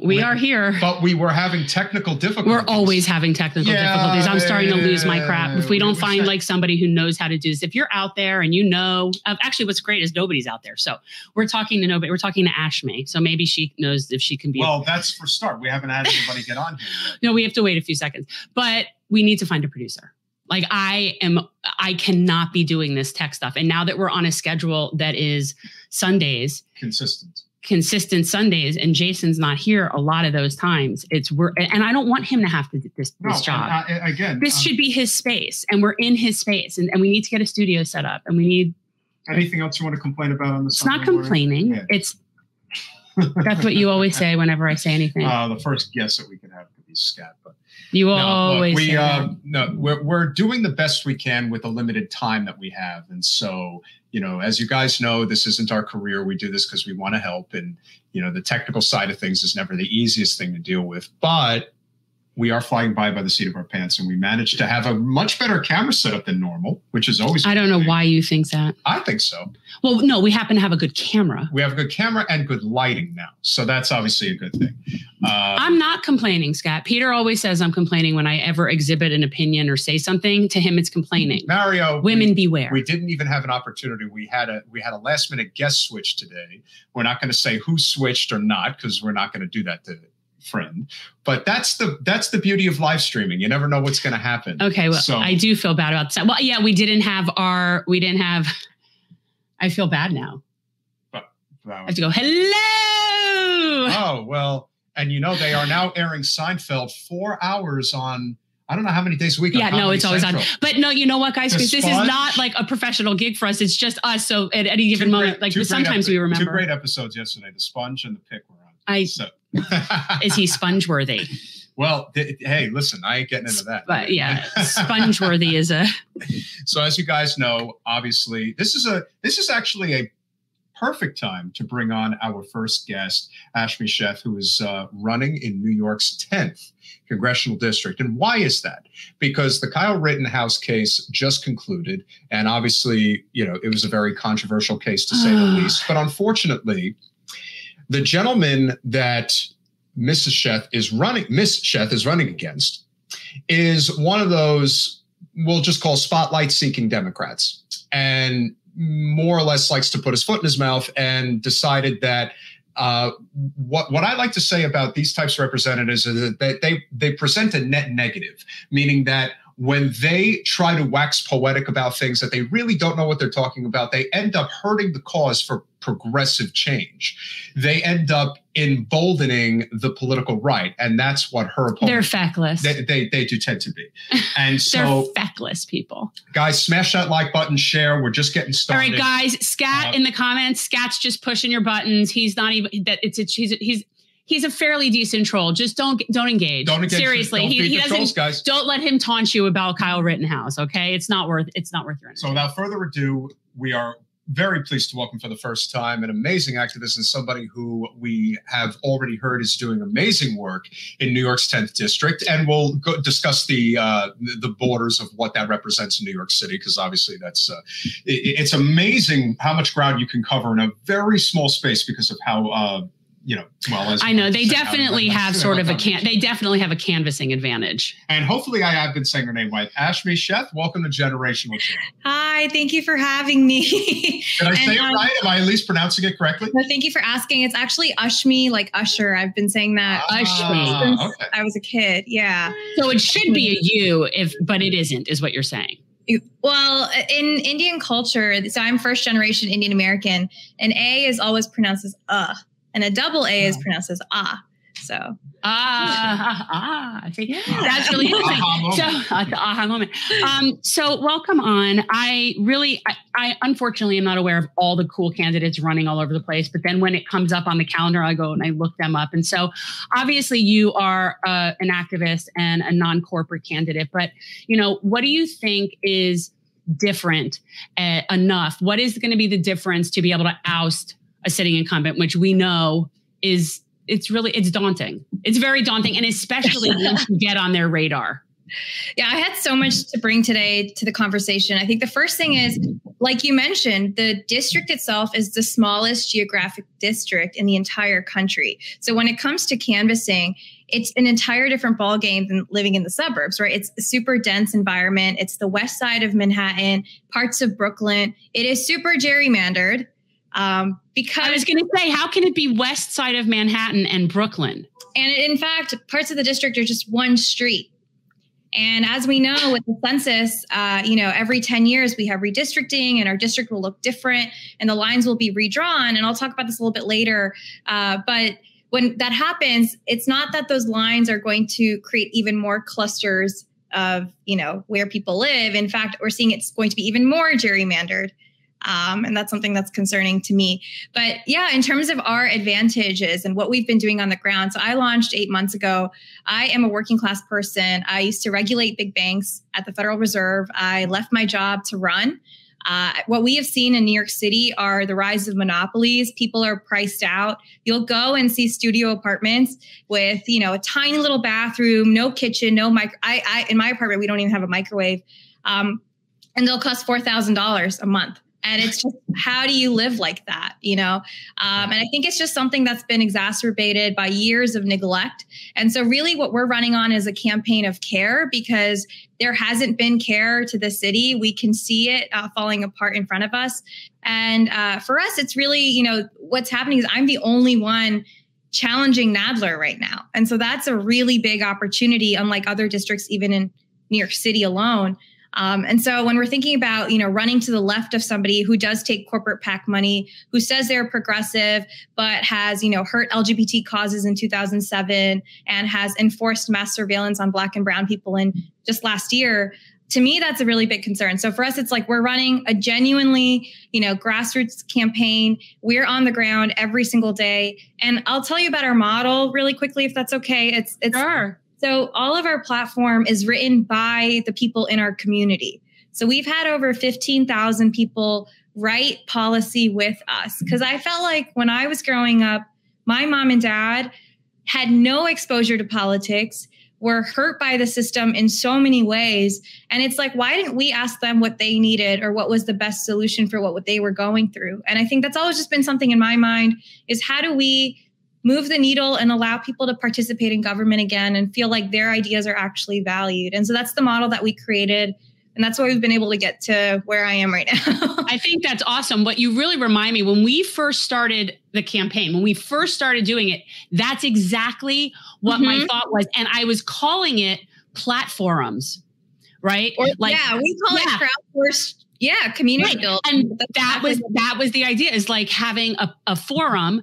We are here. But we were having technical difficulties. We're always having technical difficulties. I'm starting to lose my crap. If we don't find like somebody who knows how to do this, if you're out there and you know, actually what's great is nobody's out there. So we're talking to nobody. We're talking to Ashmi. So maybe she knows if she can be. Well, that's for start. We haven't had anybody get on here yet. No, we have to wait a few seconds, but we need to find a producer. Like I cannot be doing this tech stuff. And now that we're on a schedule that is Sundays, consistent Sundays, and Jason's not here a lot of those times, and I don't want him to have to do this job. This should be his space, and we're in his space, and we need to get a studio set up, and we need. Anything else you want to complain about on this? It's not complaining. Yeah. It's that's what you always say whenever I say anything. The first guest that we could have could be Scat, but. We're doing the best we can with the limited time that we have. And so, as you guys know, this isn't our career. We do this because we want to help. And, the technical side of things is never the easiest thing to deal with. But we are flying by the seat of our pants, and we managed to have a much better camera setup than normal, which is always. I don't know why you think that. I think so. Well, no, we happen to have a good camera. We have a good camera and good lighting now. So that's obviously a good thing. I'm not complaining, Scott. Peter always says I'm complaining when I ever exhibit an opinion or say something. To him, it's complaining. Mario, women beware. We didn't even have an opportunity. We had a last minute guest switch today. We're not going to say who switched or not, because we're not going to do that to friend. But that's the beauty of live streaming. You never know what's going to happen. Okay, well, so, I do feel bad about that. Well, yeah, we didn't have. I feel bad now. I have to go, hello. Oh, well, and they are now airing Seinfeld 4 hours on, I don't know how many days a week. Yeah, no, it's always on. But no, you know what, guys? Because this is not like a professional gig for us. It's just us. So at any given moment, sometimes we remember. 2 great episodes yesterday, The Sponge and The Pick were on. Is he sponge-worthy? Well, hey, listen, I ain't getting into that. But yeah, sponge-worthy is a. So as you guys know, obviously, this is actually a perfect time to bring on our first guest, Ashmi Sheth, who is running in New York's 10th congressional district. And why is that? Because the Kyle Rittenhouse case just concluded, and obviously, it was a very controversial case to say the least. But unfortunately, the gentleman that Miss Sheth is running against is one of those we'll just call spotlight-seeking Democrats, and more or less likes to put his foot in his mouth, and decided that what I like to say about these types of representatives is that they present a net negative, meaning that when they try to wax poetic about things that they really don't know what they're talking about, they end up hurting the cause for progressive change. They end up emboldening the political right, and that's what her opponents. They're feckless. They do tend to be, and so they're feckless people. Guys, smash that like button, share. We're just getting started. All right, guys, Scat in the comments. Scat's just pushing your buttons. He's not even that. He's a fairly decent troll. Just don't engage. Don't engage. Seriously, he doesn't. Trolls, guys. Don't let him taunt you about Kyle Rittenhouse. Okay, it's not worth your energy. So without further ado, we are very pleased to welcome for the first time an amazing activist and somebody who we have already heard is doing amazing work in New York's 10th district, and we'll discuss the borders of what that represents in New York City, because obviously that's it's amazing how much ground you can cover in a very small space because of how. As I know, they definitely have sort of they definitely have a canvassing advantage. And hopefully I have been saying her name right. Ashmi Sheth, welcome to Generational Change. Hi, thank you for having me. Did I say it right? Am I at least pronouncing it correctly? Well, thank you for asking. It's actually Ushmi, like Usher. I've been saying that Ushmi since I was a kid. Yeah. So it should be a U, but it isn't, is what you're saying. Well, in Indian culture, so I'm first generation Indian American, an A is always pronounced as and a double A is pronounced as ah. So I think that's really interesting. Aha moment. So welcome on. I unfortunately am not aware of all the cool candidates running all over the place, but then when it comes up on the calendar, I go and I look them up. And so obviously you are an activist and a non-corporate candidate, but what do you think is different enough? What is going to be the difference to be able to oust a sitting incumbent, which we know it's daunting. It's very daunting. And especially once you get on their radar. Yeah, I had so much to bring today to the conversation. I think the first thing is, like you mentioned, the district itself is the smallest geographic district in the entire country. So when it comes to canvassing, it's an entire different ballgame than living in the suburbs, right? It's a super dense environment. It's the west side of Manhattan, parts of Brooklyn. It is super gerrymandered. Because I was going to say, how can it be west side of Manhattan and Brooklyn? And in fact, parts of the district are just one street. And as we know with the census, every 10 years we have redistricting and our district will look different and the lines will be redrawn. And I'll talk about this a little bit later. But when that happens, it's not that those lines are going to create even more clusters of, where people live. In fact, we're seeing it's going to be even more gerrymandered. And that's something that's concerning to me. But yeah, in terms of our advantages and what we've been doing on the ground. So I launched 8 months ago. I am a working class person. I used to regulate big banks at the Federal Reserve. I left my job to run. What we have seen in New York City are the rise of monopolies. People are priced out. You'll go and see studio apartments with, a tiny little bathroom, no kitchen, no mic. In my apartment, we don't even have a microwave. And they'll cost $4,000 a month. And it's just, how do you live like that? And I think it's just something that's been exacerbated by years of neglect. And so really what we're running on is a campaign of care, because there hasn't been care to the city. We can see it falling apart in front of us. And for us, it's really, what's happening is I'm the only one challenging Nadler right now. And so that's a really big opportunity, unlike other districts, even in New York City alone. And so when we're thinking about, running to the left of somebody who does take corporate PAC money, who says they're progressive, but has, hurt LGBT causes in 2007 and has enforced mass surveillance on Black and brown people in just last year, to me, that's a really big concern. So for us, it's like we're running a genuinely, grassroots campaign. We're on the ground every single day. And I'll tell you about our model really quickly, if that's okay. It's Sure. So all of our platform is written by the people in our community. So we've had over 15,000 people write policy with us, because I felt like when I was growing up, my mom and dad had no exposure to politics, were hurt by the system in so many ways. And it's like, why didn't we ask them what they needed or what was the best solution for what they were going through? And I think that's always just been something in my mind, is how do we move the needle and allow people to participate in government again and feel like their ideas are actually valued. And so that's the model that we created. And that's why we've been able to get to where I am right now. I think that's awesome. What you really remind me, when we first started the campaign, when we first started doing it, that's exactly what my thought was. And I was calling it platforms, right? We call it crowdsourced. Yeah, community building. And that was the idea, is like having a forum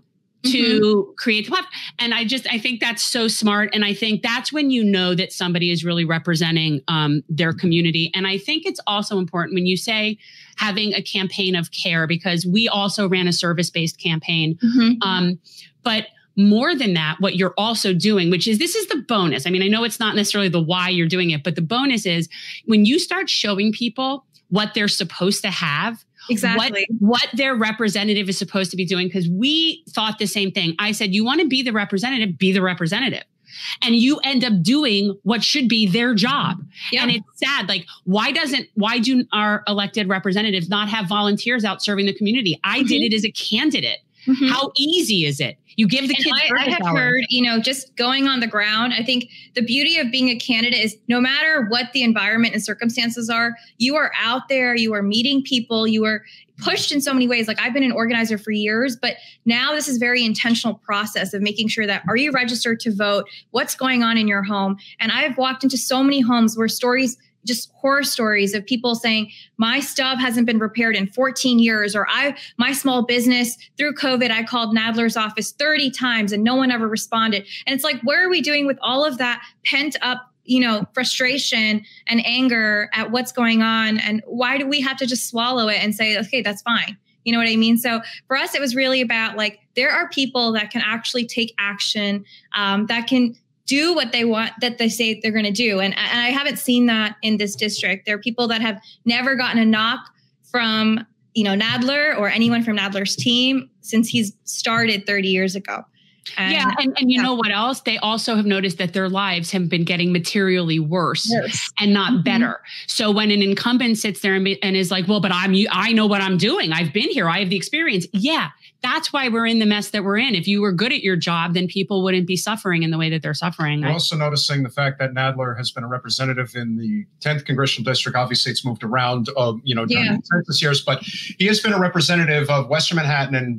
to create the platform. And I think that's so smart. And I think that's when you know that somebody is really representing their community. And I think it's also important when you say having a campaign of care, because we also ran a service-based campaign. But more than that, what you're also doing, this is the bonus. I mean, I know it's not necessarily the why you're doing it, but the bonus is when you start showing people what they're supposed to have, exactly what their representative is supposed to be doing. Because we thought the same thing. I said, you want to be the representative, be the representative. And you end up doing what should be their job. Yep. And it's sad. Like, why do our elected representatives not have volunteers out serving the community? I did it as a candidate. How easy is it? You give the kids. I have heard, just going on the ground. I think the beauty of being a candidate is no matter what the environment and circumstances are, you are out there, you are meeting people, you are pushed in so many ways. Like, I've been an organizer for years, but now this is very intentional process of making sure that, are you registered to vote? What's going on in your home? And I've walked into so many homes where just horror stories of people saying, my stub hasn't been repaired in 14 years, or my small business through COVID, I called Nadler's office 30 times and no one ever responded. And it's like, what are we doing with all of that pent up, frustration and anger at what's going on? And why do we have to just swallow it and say, okay, that's fine? You know what I mean? So for us, it was really about like, there are people that can actually take action, that can do what they want, that they say they're going to do. And I haven't seen that in this district. There are people that have never gotten a knock from, Nadler or anyone from Nadler's team since he's started 30 years ago. And you know what else? They also have noticed that their lives have been getting materially worse and not better. So when an incumbent sits there and is like, well, but I know what I'm doing. I've been here. I have the experience. Yeah, that's why we're in the mess that we're in. If you were good at your job, then people wouldn't be suffering in the way that they're suffering. We're also noticing the fact that Nadler has been a representative in the 10th Congressional District. Obviously, it's moved around, during the census years, but he has been a representative of Western Manhattan and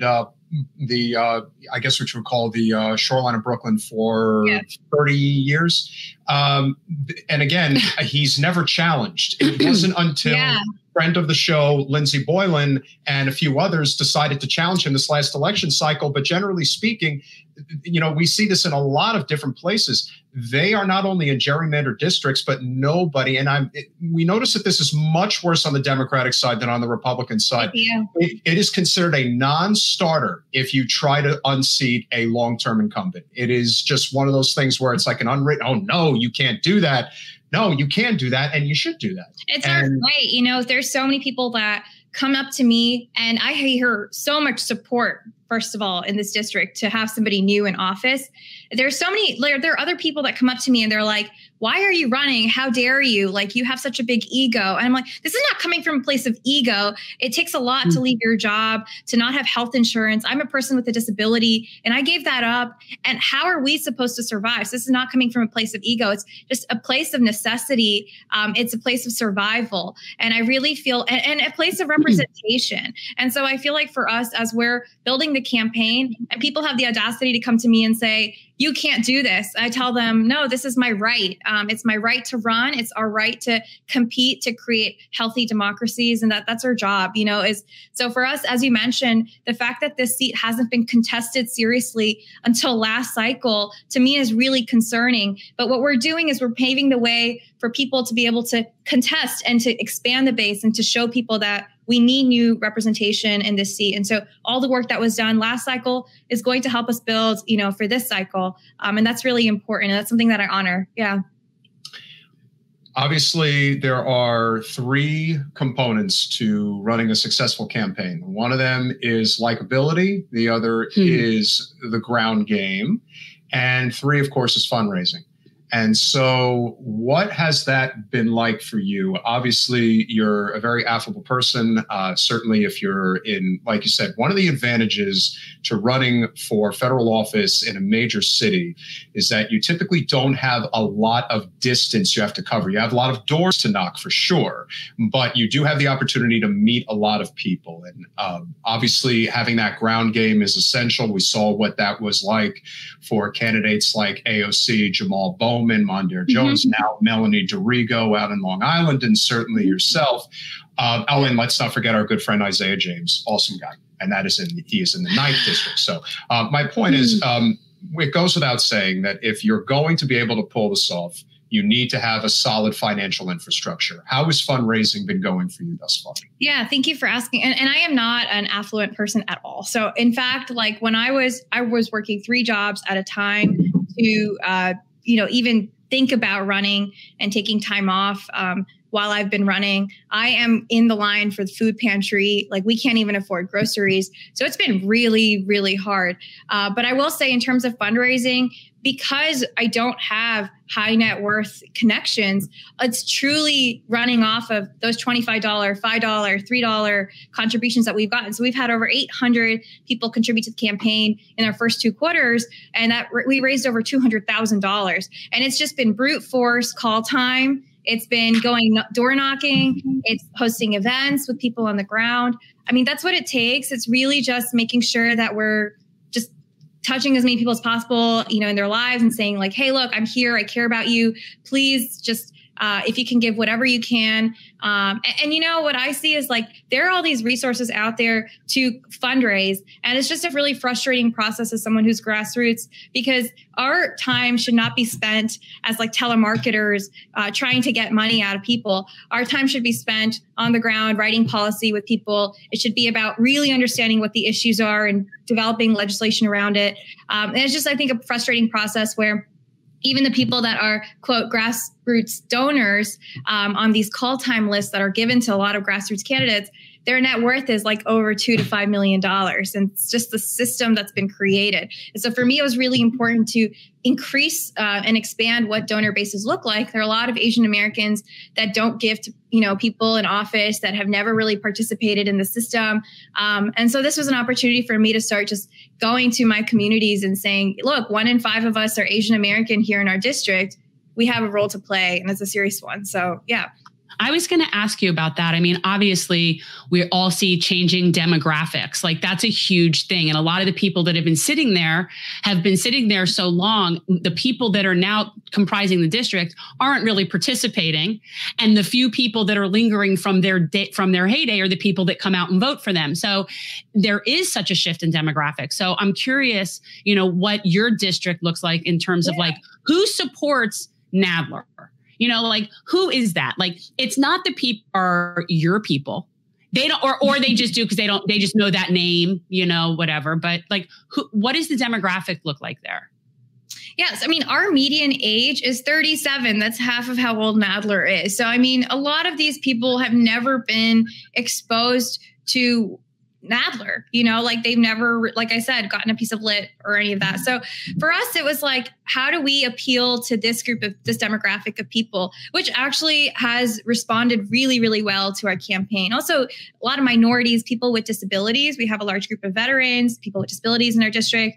I guess what you would call the shoreline of Brooklyn for 30 years. And again, he's never challenged. It wasn't until friend of the show, Lindsey Boylan, and a few others decided to challenge him this last election cycle. But generally speaking, we see this in a lot of different places. They are not only in gerrymandered districts, but nobody, and we notice that this is much worse on the Democratic side than on the Republican side. Yeah. It is considered a non-starter if you try to unseat a long-term incumbent. It is just one of those things where it's like an unwritten, oh no, you can't do that. No, you can do that, and you should do that. It's our right. There's so many people that come up to me, and I hear so much support, first of all, in this district to have somebody new in office. There's so many, there are other people that come up to me and they're like, why are you running? How dare you? Like, you have such a big ego. And I'm like, this is not coming from a place of ego. It takes a lot to leave your job, to not have health insurance. I'm a person with a disability and I gave that up. And how are we supposed to survive? So this is not coming from a place of ego. It's just a place of necessity. It's a place of survival. And I really feel, and a place of representation. And so I feel like for us, as we're building the campaign and people have the audacity to come to me and say, you can't do this. I tell them, no, this is my right. It's my right to run. It's our right to compete, to create healthy democracies. And that's our job, so for us, as you mentioned, the fact that this seat hasn't been contested seriously until last cycle, to me is really concerning. But what we're doing is we're paving the way for people to be able to contest and to expand the base and to show people that we need new representation in this seat. And so all the work that was done last cycle is going to help us build, for this cycle. And that's really important. And that's something that I honor. Yeah. Obviously, there are 3 components to running a successful campaign. One of them is likability. The other is the ground game. And 3, of course, is fundraising. And so what has that been like for you? Obviously, you're a very affable person. Certainly, if you're in, like you said, one of the advantages to running for federal office in a major city is that you typically don't have a lot of distance you have to cover. You have a lot of doors to knock for sure, but you do have the opportunity to meet a lot of people. And obviously, having that ground game is essential. We saw what that was like for candidates like AOC, Jamal Bowman, Mondaire Jones, now Melanie DeRigo out in Long Island, and certainly yourself. And let's not forget our good friend Isaiah James, awesome guy. And he is in the 9th district. So my point is, it goes without saying that if you're going to be able to pull this off, you need to have a solid financial infrastructure. How has fundraising been going for you thus far? Yeah, thank you for asking. And I am not an affluent person at all. So in fact, like when I was working 3 jobs at a time to even think about running and taking time off while I've been running. I am in the line for the food pantry. Like, we can't even afford groceries. So it's been really, really hard. But I will say, in terms of fundraising, because I don't have high net worth connections, it's truly running off of those $25, $5, $3 contributions that we've gotten. So we've had over 800 people contribute to the campaign in our first 2 quarters, and that we raised over $200,000. And it's just been brute force call time. It's been going door knocking. It's hosting events with people on the ground. I mean, that's what it takes. It's really just making sure that we're just touching as many people as possible, in their lives, and saying like, hey, look, I'm here. I care about you. Please just, if you can give whatever you can. What I see is like, there are all these resources out there to fundraise. And it's just a really frustrating process as someone who's grassroots, because our time should not be spent as like telemarketers trying to get money out of people. Our time should be spent on the ground, writing policy with people. It should be about really understanding what the issues are and developing legislation around it. And it's just, I think, a frustrating process where even the people that are, quote, grassroots donors on these call time lists that are given to a lot of grassroots candidates, their net worth is like over $2 to $5 million. And it's just the system that's been created. And so for me, it was really important to increase and expand what donor bases look like. There are a lot of Asian Americans that don't give to, people in office, that have never really participated in the system. And so this was an opportunity for me to start just going to my communities and saying, look, 1 in 5 of us are Asian American here in our district. We have a role to play, and it's a serious one. So, yeah. I was going to ask you about that. I mean, obviously, we all see changing demographics. Like, that's a huge thing. And a lot of the people that have been sitting there so long. The people that are now comprising the district aren't really participating. And the few people that are lingering from their heyday are the people that come out and vote for them. So there is such a shift in demographics. So I'm curious, what your district looks like in terms of like who supports Nadler. Like, who is that? Like, it's not the people are your people. They don't, or they just do because they just know that name, whatever. But like, what does the demographic look like there? Yes. I mean, our median age is 37. That's half of how old Nadler is. So, I mean, a lot of these people have never been exposed to Nadler, like they've never, like I said, gotten a piece of lit or any of that. So for us, it was like, how do we appeal to this demographic of people, which actually has responded really, really well to our campaign. Also, a lot of minorities, people with disabilities. We have a large group of veterans, people with disabilities in our district,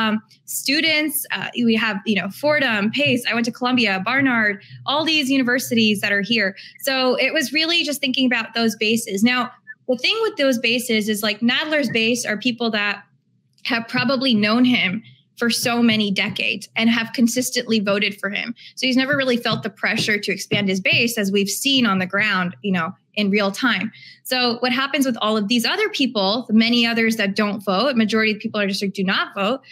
students. We have, Fordham, Pace. I went to Columbia, Barnard, all these universities that are here. So it was really just thinking about those bases. Now, the thing with those bases is like Nadler's base are people that have probably known him for so many decades and have consistently voted for him. So he's never really felt the pressure to expand his base, as we've seen on the ground, in real time. So what happens with all of these other people, the many others that don't vote, majority of people in our district do not vote,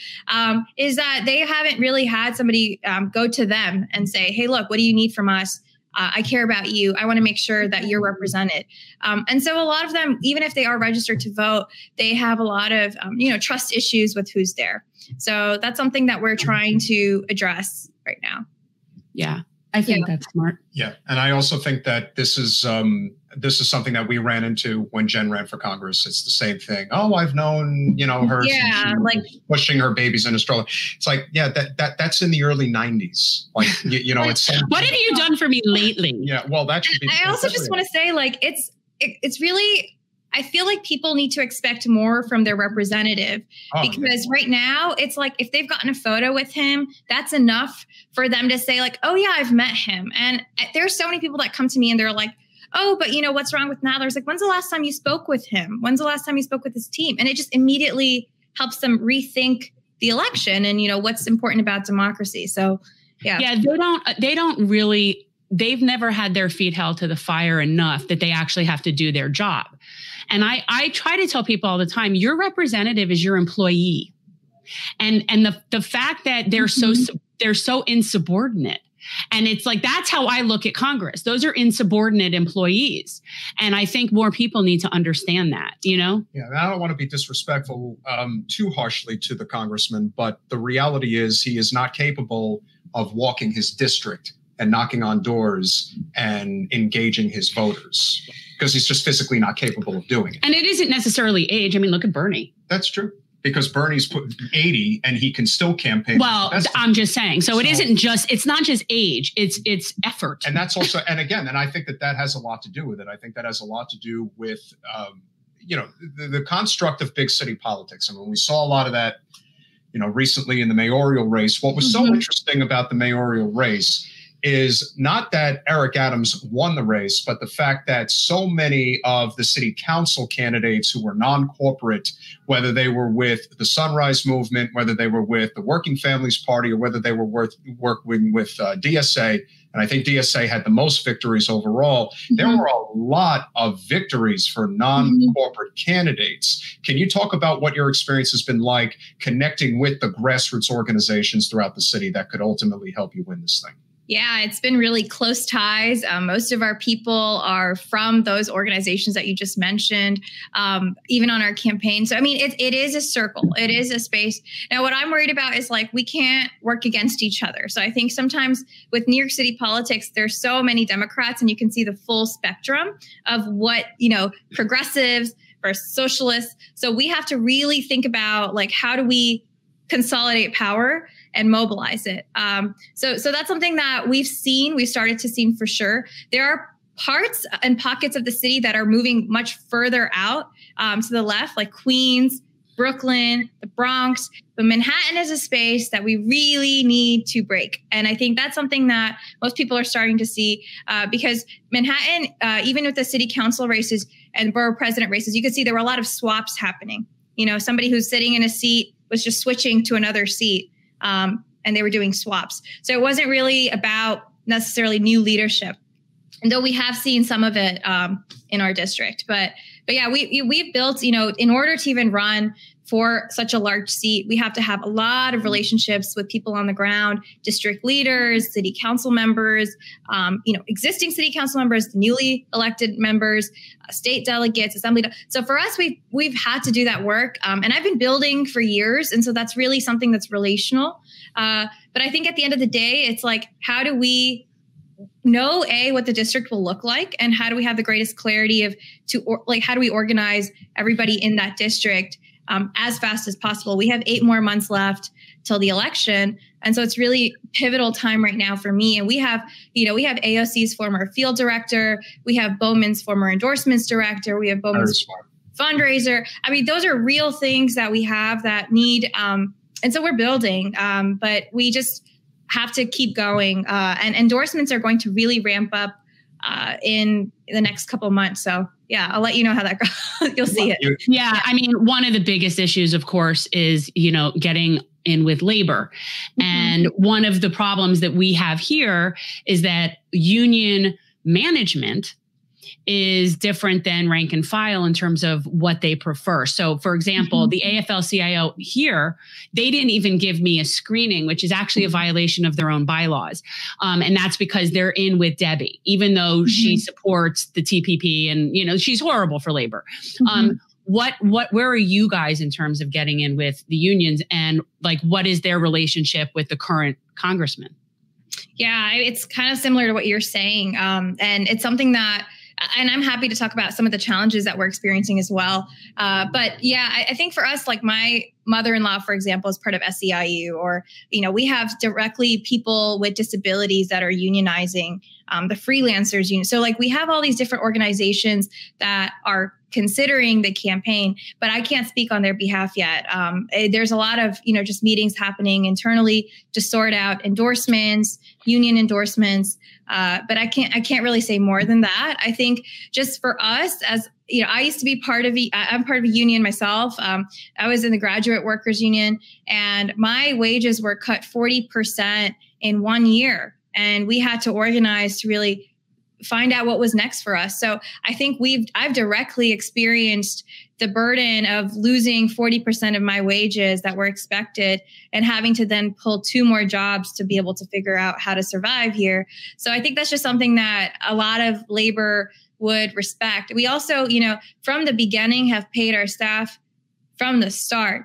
is that they haven't really had somebody go to them and say, hey, look, what do you need from us? I care about you. I want to make sure that you're represented. And so a lot of them, even if they are registered to vote, they have a lot of, trust issues with who's there. So that's something that we're trying to address right now. Yeah, I think that's smart. Yeah. And I also think that this is something that we ran into when Jen ran for Congress. It's the same thing. Oh, I've known, her like pushing her babies in a stroller. It's like, that's in the early 90s. Like, it's what have you done for me lately? Yeah. Well, that should be. I also just want to say, like, it's really, I feel like people need to expect more from their representative, because right now it's like, if they've gotten a photo with him, that's enough for them to say like, oh yeah, I've met him. And there's so many people that come to me and they're like, oh, but what's wrong with Nadler? It's like, when's the last time you spoke with him? When's the last time you spoke with his team? And it just immediately helps them rethink the election and, what's important about democracy. So, yeah. Yeah, they've never had their feet held to the fire enough that they actually have to do their job. And I try to tell people all the time, your representative is your employee. And the fact that they're so insubordinate. And it's like, that's how I look at Congress. Those are insubordinate employees. And I think more people need to understand that, Yeah, and I don't want to be disrespectful too harshly to the congressman, but the reality is he is not capable of walking his district and knocking on doors and engaging his voters, because he's just physically not capable of doing it. And it isn't necessarily age. I mean, look at Bernie. That's true. Because Bernie's put 80 and he can still campaign. Well, I'm just saying. So it's not just age, it's effort. And that's also, and I think that has a lot to do with it. I think that has a lot to do with, the construct of big city politics. I mean, we saw a lot of that, recently in the mayoral race. What was so interesting about the mayoral race is not that Eric Adams won the race, but the fact that so many of the city council candidates who were non-corporate, whether they were with the Sunrise Movement, whether they were with the Working Families Party, or whether they were working with DSA, and I think DSA had the most victories overall, there were a lot of victories for non-corporate candidates. Can you talk about what your experience has been like connecting with the grassroots organizations throughout the city that could ultimately help you win this thing? Yeah, it's been really close ties. Most of our people are from those organizations that you just mentioned, even on our campaign. So, I mean, it is a circle. It is a space. Now, what I'm worried about is like, we can't work against each other. So I think sometimes with New York City politics, there's so many Democrats and you can see the full spectrum of what, progressives versus socialists. So we have to really think about like, how do we consolidate power and mobilize it. So that's something that we've started to see for sure. There are parts and pockets of the city that are moving much further out to the left, like Queens, Brooklyn, the Bronx, but Manhattan is a space that we really need to break. And I think that's something that most people are starting to see because Manhattan, even with the city council races and borough president races, you could see there were a lot of swaps happening. Somebody who's sitting in a seat was just switching to another seat. And they were doing swaps. So it wasn't really about necessarily new leadership. And though we have seen some of it in our district. But yeah, we've built, in order to even run for such a large seat, we have to have a lot of relationships with people on the ground, district leaders, city council members, existing city council members, newly elected members, state delegates, assembly. So for us, we've had to do that work. And I've been building for years. And so that's really something that's relational. But I think at the end of the day, it's like, how do we know what the district will look like, and how do we have the greatest clarity how do we organize everybody in that district as fast as possible? We have 8 more months left till the election. And so it's really pivotal time right now for me. And we have AOC's former field director. We have Bowman's former endorsements director. We have Bowman's fundraiser. I mean, those are real things that we have that need. And so we're building, but we just have to keep going. And endorsements are going to really ramp up in the next couple of months. So yeah, I'll let you know how that goes. You'll see it. Yeah. I mean, one of the biggest issues, of course, is, getting in with labor. Mm-hmm. And one of the problems that we have here is that union management is different than rank and file in terms of what they prefer. So for example, the AFL-CIO here, they didn't even give me a screening, which is actually a violation of their own bylaws. And that's because they're in with Debbie, even though she supports the TPP and, she's horrible for labor. Where are you guys in terms of getting in with the unions, and like, what is their relationship with the current congressman? Yeah, it's kind of similar to what you're saying. And it's something that, and I'm happy to talk about some of the challenges that we're experiencing as well. But yeah, I think for us, like my mother-in-law, for example, is part of SEIU, or, we have directly people with disabilities that are unionizing, the freelancers union. So like we have all these different organizations that are considering the campaign, but I can't speak on their behalf yet. There's a lot of, just meetings happening internally to sort out endorsements, union endorsements. But I can't really say more than that. I think just for us as, I used to be I'm part of a union myself. I was in the graduate workers union, and my wages were cut 40% in 1 year. And we had to organize to really find out what was next for us. So I think I've directly experienced the burden of losing 40% of my wages that were expected and having to then pull 2 more jobs to be able to figure out how to survive here. So I think that's just something that a lot of labor would respect. We also, from the beginning have paid our staff from the start,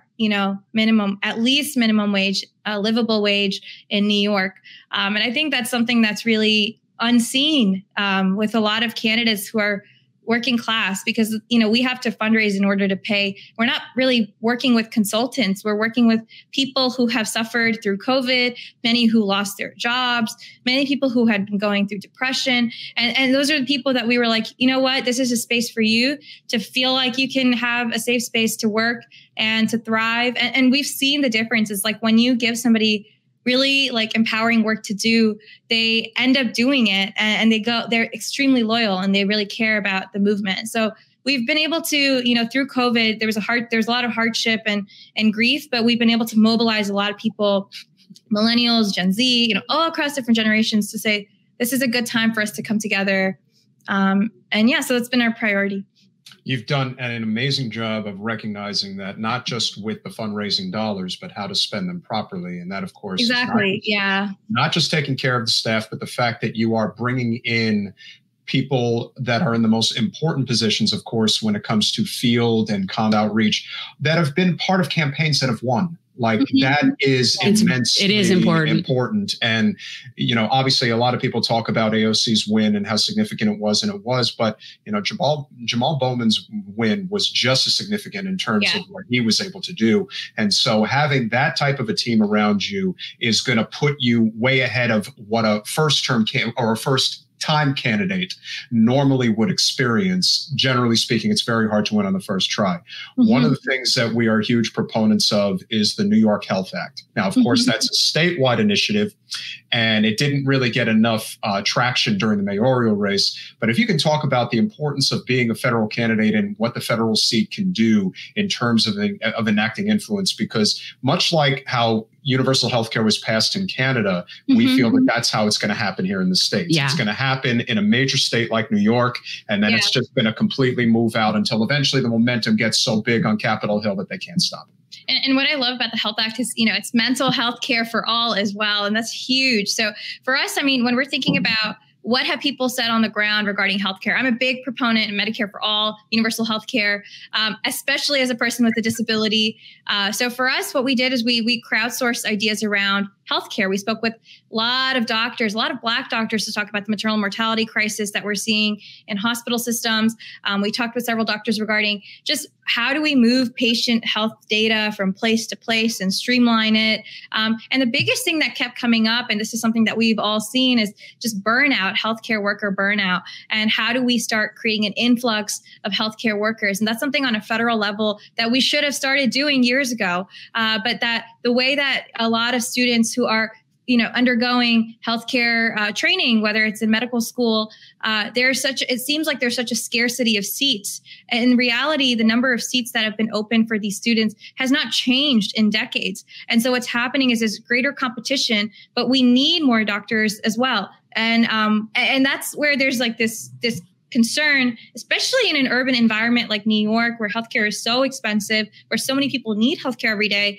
at least minimum wage, a livable wage in New York. And I think that's something that's really unseen with a lot of candidates who are working class, because, we have to fundraise in order to pay. We're not really working with consultants. We're working with people who have suffered through COVID, many who lost their jobs, many people who had been going through depression. And those are the people that we were like, you know what, this is a space for you to feel like you can have a safe space to work and to thrive. And we've seen the difference. It's like when you give somebody really like empowering work to do, they end up doing it, and they're extremely loyal and they really care about the movement. So we've been able to, through COVID, there's a lot of hardship and grief, but we've been able to mobilize a lot of people, millennials, Gen Z, all across different generations, to say, this is a good time for us to come together. And yeah, so it's been our priority. You've done an amazing job of recognizing that, not just with the fundraising dollars, but how to spend them properly. And that, of course, exactly. Not just taking care of the staff, but the fact that you are bringing in people that are in the most important positions, of course, when it comes to field and combat outreach, that have been part of campaigns that have won. Like that is immensely important. And, you know, obviously a lot of people talk about AOC's win and how significant it was, and it was, but, you know, Jamal Bowman's win was just as significant in terms of what he was able to do. And so having that type of a team around you is going to put you way ahead of what a first-time candidate normally would experience. Generally speaking, it's very hard to win on the first try. One of the things that we are huge proponents of is the New York Health Act. Now, of course, that's a statewide initiative, and it didn't really get enough traction during the mayoral race. But if you can talk about the importance of being a federal candidate and what the federal seat can do in terms of enacting influence, because much like how universal healthcare was passed in Canada, we feel that that's how it's going to happen here in the States. It's going to happen in a major state like New York, and then it's just going to completely move out until eventually the momentum gets so big on Capitol Hill that they can't stop it. And what I love about the Health Act is, you know, it's mental health care for all as well. And that's huge. So for us, I mean, when we're thinking about what have people said on the ground regarding healthcare? I'm a big proponent in Medicare for all, universal healthcare, especially as a person with a disability. So for us, what we did is we crowdsourced ideas around healthcare. We spoke with a lot of doctors, a lot of Black doctors, to talk about the maternal mortality crisis that we're seeing in hospital systems. We talked with several doctors regarding just how do we move patient health data from place to place and streamline it. And the biggest thing that kept coming up, and this is something that we've all seen, is just burnout, healthcare worker burnout. And how do we start creating an influx of healthcare workers? And that's something on a federal level that we should have started doing years ago. But that the way that a lot of students who are, you know, undergoing healthcare training, whether it's in medical school, it seems like there's such a scarcity of seats. In reality, the number of seats that have been open for these students has not changed in decades. And so what's happening is there's greater competition, but we need more doctors as well. And that's where there's like this concern, especially in an urban environment like New York, where healthcare is so expensive, where so many people need healthcare every day.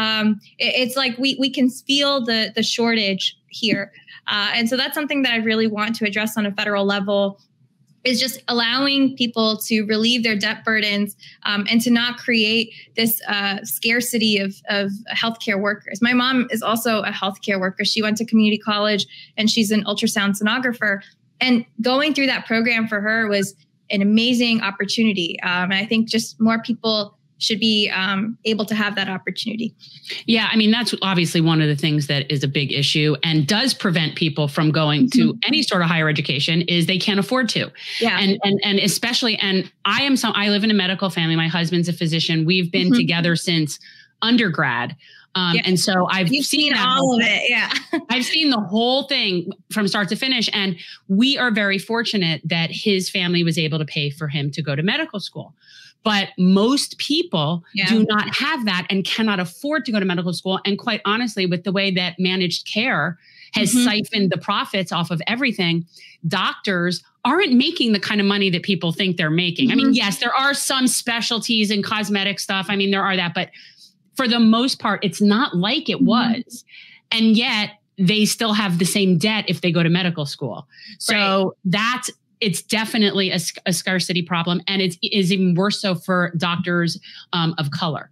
It's like we can feel the shortage here. And so that's something that I really want to address on a federal level, is just allowing people to relieve their debt burdens and to not create this scarcity of healthcare workers. My mom is also a healthcare worker. She went to community college and she's an ultrasound sonographer. And going through that program for her was an amazing opportunity. And I think just more people should be able to have that opportunity. Yeah, I mean, that's obviously one of the things that is a big issue and does prevent people from going to any sort of higher education, is they can't afford to. Yeah. And especially, and I live in a medical family. My husband's a physician. We've been together since undergrad. And so You've seen all of it. Yeah. I've seen the whole thing from start to finish. And we are very fortunate that his family was able to pay for him to go to medical school. But most people do not have that and cannot afford to go to medical school. And quite honestly, with the way that managed care has siphoned the profits off of everything, doctors aren't making the kind of money that people think they're making. I mean, yes, there are some specialties in cosmetic stuff. I mean, there are that, but for the most part, it's not like it was. And yet they still have the same debt if they go to medical school. So it's definitely a scarcity problem. And it is even worse so for doctors of color.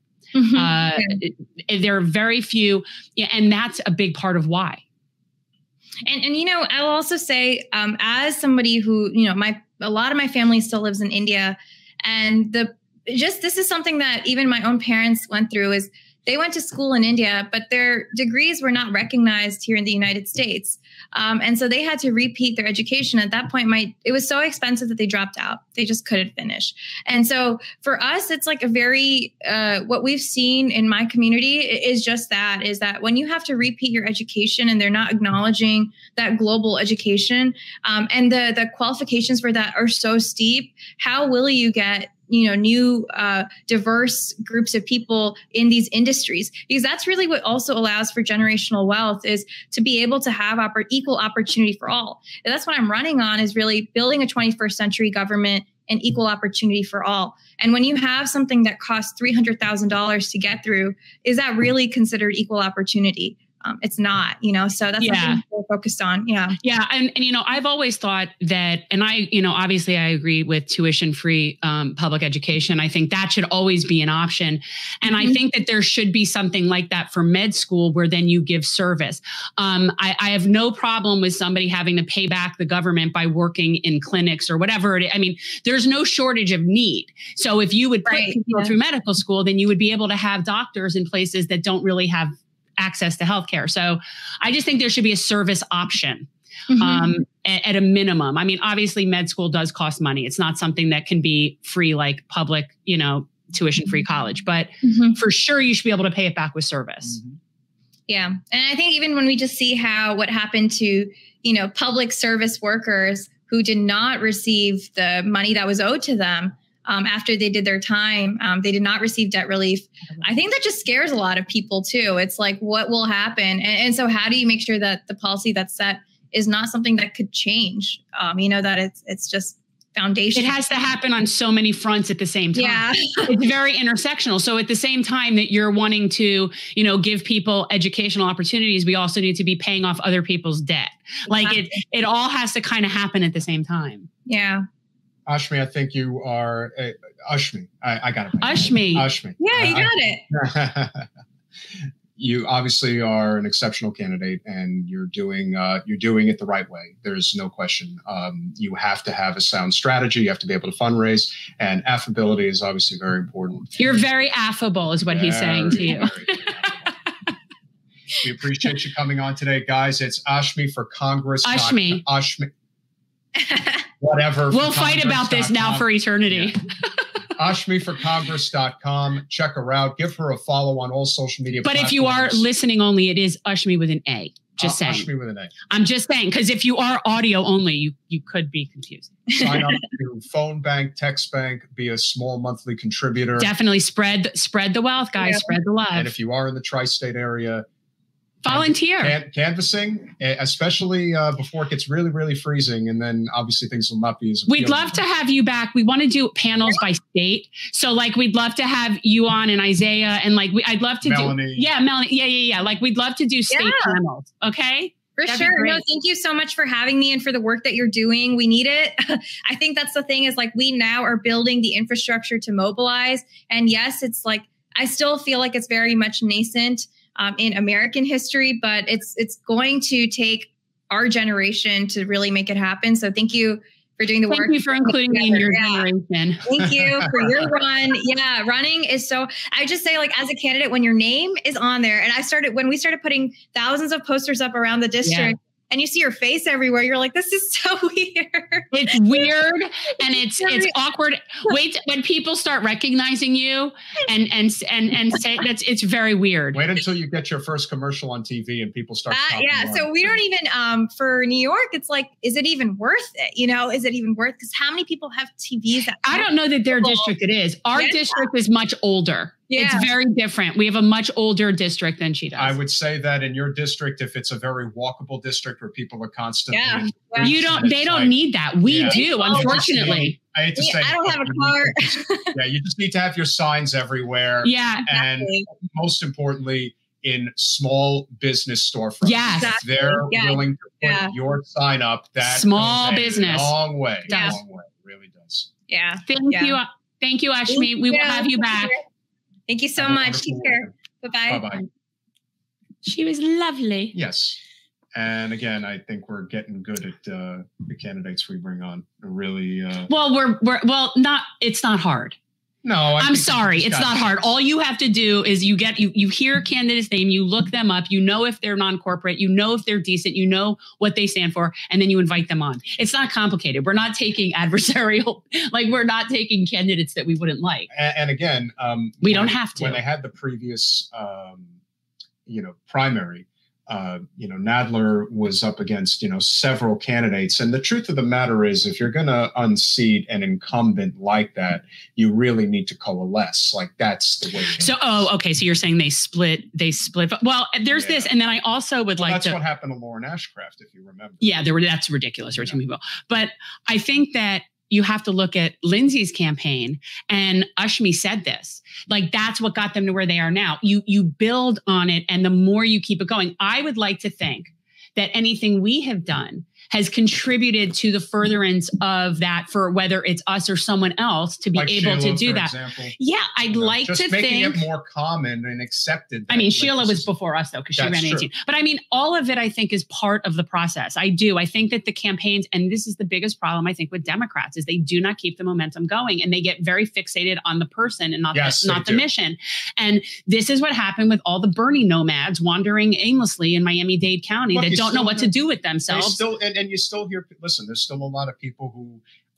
There are very few, and that's a big part of why. And you know, I'll also say, as somebody who, you know, a lot of my family still lives in India, and this is something that even my own parents went through, is they went to school in India, but their degrees were not recognized here in the United States. And so they had to repeat their education. At that point, it was so expensive that they dropped out. They just couldn't finish. And so for us, it's like a very, what we've seen in my community is that when you have to repeat your education and they're not acknowledging that global education, and the qualifications for that are so steep, how will you get new diverse groups of people in these industries? Because that's really what also allows for generational wealth, is to be able to have equal opportunity for all. And that's what I'm running on, is really building a 21st century government and equal opportunity for all. And when you have something that costs $300,000 to get through, is that really considered equal opportunity? It's not, so that's something we're focused on. Yeah. Yeah. And, I've always thought that, and obviously I agree with tuition-free public education. I think that should always be an option. And I think that there should be something like that for med school where then you give service. I have no problem with somebody having to pay back the government by working in clinics or whatever it is. I mean, there's no shortage of need. So if you would put people through medical school, then you would be able to have doctors in places that don't really have access to healthcare. So I just think there should be a service option at a minimum. I mean, obviously med school does cost money. It's not something that can be free, like public, tuition-free college, but for sure you should be able to pay it back with service. Yeah. And I think even when we just see what happened to, public service workers who did not receive the money that was owed to them, after they did their time, they did not receive debt relief. I think that just scares a lot of people too. It's like, what will happen? And so how do you make sure that the policy that's set is not something that could change? That it's just foundation. It has to happen on so many fronts at the same time. Yeah. It's very intersectional. So at the same time that you're wanting to, give people educational opportunities, we also need to be paying off other people's debt. Like it all has to kind of happen at the same time. Yeah. Ashmi, I think you are Ashmi. I got it. Ashmi. Yeah, you got it. You obviously are an exceptional candidate, and you're doing it the right way. There's no question. You have to have a sound strategy. You have to be able to fundraise, and affability is obviously very important. You're very affable, is what he's saying to you. We appreciate you coming on today, guys. It's Ashmi for Congress. Ashmi. Whatever. We'll fight about this now for eternity. Yeah. AshmiForCongress.com. Check her out. Give her a follow on all social media platforms. If you are listening only, it is Ashmi with an A. Just saying. Ashmi with an A. I'm just saying, because if you are audio only, you could be confused. Sign up to Phone Bank, Text Bank, be a small monthly contributor. Definitely spread the wealth, guys. Yeah. Spread the love. And if you are in the tri-state area, volunteer. Canvassing, especially before it gets really, really freezing. And then obviously things will not be as appealing. We'd love to have you back. We want to do panels by state. So we'd love to have you on and Isaiah. And I'd love to Melanie. Melanie. Yeah. We'd love to do state panels. Okay. For sure. No, thank you so much for having me and for the work that you're doing. We need it. I think that's the thing is we now are building the infrastructure to mobilize. And yes, it's I still feel like it's very much nascent in American history, but it's going to take our generation to really make it happen. So thank you for doing the work. Thank you for including me in your generation. Thank you for your run. Yeah, running is so, I just say as a candidate, when your name is on there, and when we started putting thousands of posters up around the district, and you see your face everywhere, you're like, this is so weird. It's weird and it's awkward. Wait, when people start recognizing you and say it's very weird. Wait until you get your first commercial on TV and people start. So we don't even for New York, it's is it even worth it? Is it even worth? Because how many people have TVs? I don't know that their district it is. Our district is much older. Yeah. It's very different. We have a much older district than she does. I would say that in your district, if it's a very walkable district where people are constantly, they don't need that. We do, unfortunately. I hate to say, I don't have a car. You just need to have your signs everywhere. Yeah, and most importantly, in small business storefronts. Yes, if they're willing to put your sign up. That small business, a long way. A long way, it really does. Yeah. Thank you, Ashmi. We will have you back. Thank you so much. Take care. Bye-bye. Bye-bye. She was lovely. Yes. And again, I think we're getting good at the candidates we bring on. Really. It's not hard. No, I'm sorry. It's not hard. All you have to do is you hear a candidate's name, you look them up, you know if they're non-corporate, you know if they're decent, you know what they stand for, and then you invite them on. It's not complicated. We're not taking adversarial, we're not taking candidates that we wouldn't like. And again, we don't have to. When they had the previous, primary, Nadler was up against, several candidates. And the truth of the matter is, if you're going to unseat an incumbent like that, you really need to coalesce. That's the way. So you're saying they split. Well, there's this. And then I also would that's what happened to Lauren Ashcraft, if you remember. Yeah, that's ridiculous. There were two people. But I think that, you have to look at Lindsay's campaign, and Ashmi said this, like, that's what got them to where they are now. You build on it, and the more you keep it going, I would like to think that anything we have done has contributed to the furtherance of that, for whether it's us or someone else to be like able Sheila, to do that. Example. Yeah, I'd like just to making think it more common and accepted. I mean, Sheila was before us though, because she ran 18. But I mean, all of it I think is part of the process. I think that the campaigns, and this is the biggest problem I think with Democrats, is they do not keep the momentum going, and they get very fixated on the person and not the mission. And this is what happened with all the Bernie nomads wandering aimlessly in Miami-Dade County that don't know what to do with themselves. And you still hear, listen, there's still a lot of people who,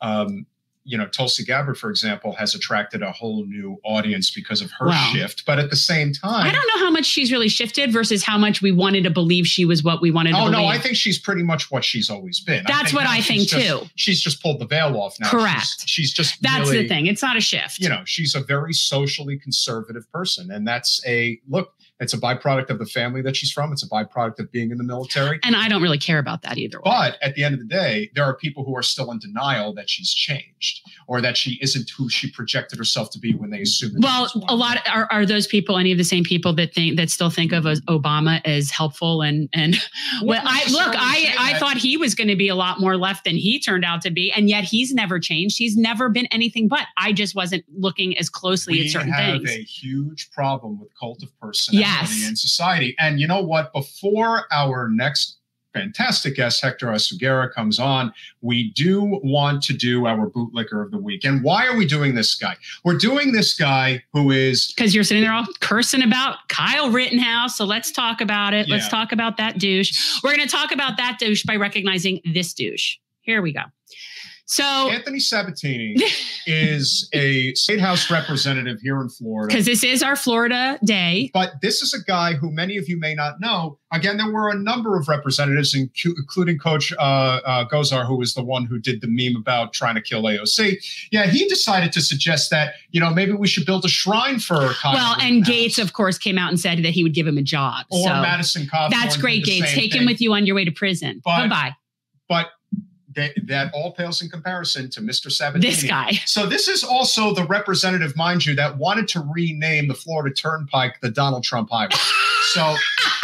Tulsi Gabbard, for example, has attracted a whole new audience because of her shift. But at the same time, I don't know how much she's really shifted versus how much we wanted to believe she was what we wanted to believe. Oh, no, I think she's pretty much what she's always been. That's what I think too. She's just pulled the veil off now. Correct. She's just That's really, the thing. It's not a shift. She's a very socially conservative person. And that's it's a byproduct of the family that she's from. It's a byproduct of being in the military. And I don't really care about that either. But at the end of the day, there are people who are still in denial that she's changed or that she isn't who she projected herself to be when they assumed. Well, a lot are those people any of the same people that still think of Obama as helpful and well, I thought he was going to be a lot more left than he turned out to be, and yet he's never changed. He's never been anything but. I just wasn't looking as closely at certain things. We have a huge problem with cult of personality in society. And you know what? Before our next fantastic guest, Hector Oseguera, comes on, we do want to do our bootlicker of the week. And why are we doing this guy? We're doing this guy who is... Because you're sitting there all cursing about Kyle Rittenhouse. So let's talk about it. Yeah. Let's talk about that douche. We're going to talk about that douche by recognizing this douche. Here we go. So Anthony Sabatini is a state house representative here in Florida. Because this is our Florida day. But this is a guy who many of you may not know. Again, there were a number of representatives, including Coach Gosar, who was the one who did the meme about trying to kill AOC. Yeah, he decided to suggest that, maybe we should build a shrine for Kyle. Well, and Gates, of course, came out and said that he would give him a job. Or Madison Cawthorn. That's great, Gates. Take him with you on your way to prison. Bye-bye. But that all pales in comparison to Mr. Sabatini. This guy. So this is also the representative, mind you, that wanted to rename the Florida Turnpike the Donald Trump Highway. So,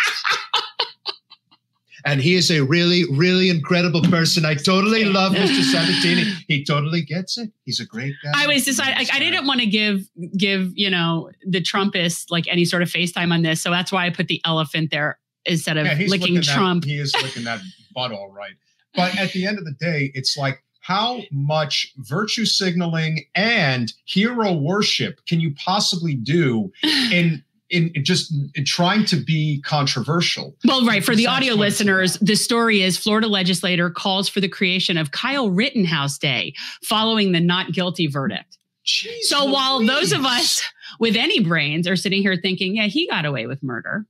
and he is a really, really incredible person. I totally love Mr. Sabatini. He totally gets it. He's a great guy. I was deciding, I didn't want to give the Trumpists like any sort of FaceTime on this. So that's why I put the elephant there instead of licking Trump. He is licking that butt all right. But at the end of the day, it's like, how much virtue signaling and hero worship can you possibly do in trying to be controversial? Well, right. For the audio listeners, the story is Florida legislator calls for the creation of Kyle Rittenhouse Day following the not guilty verdict. Jeez, so while those of us with any brains are sitting here thinking, yeah, he got away with murder.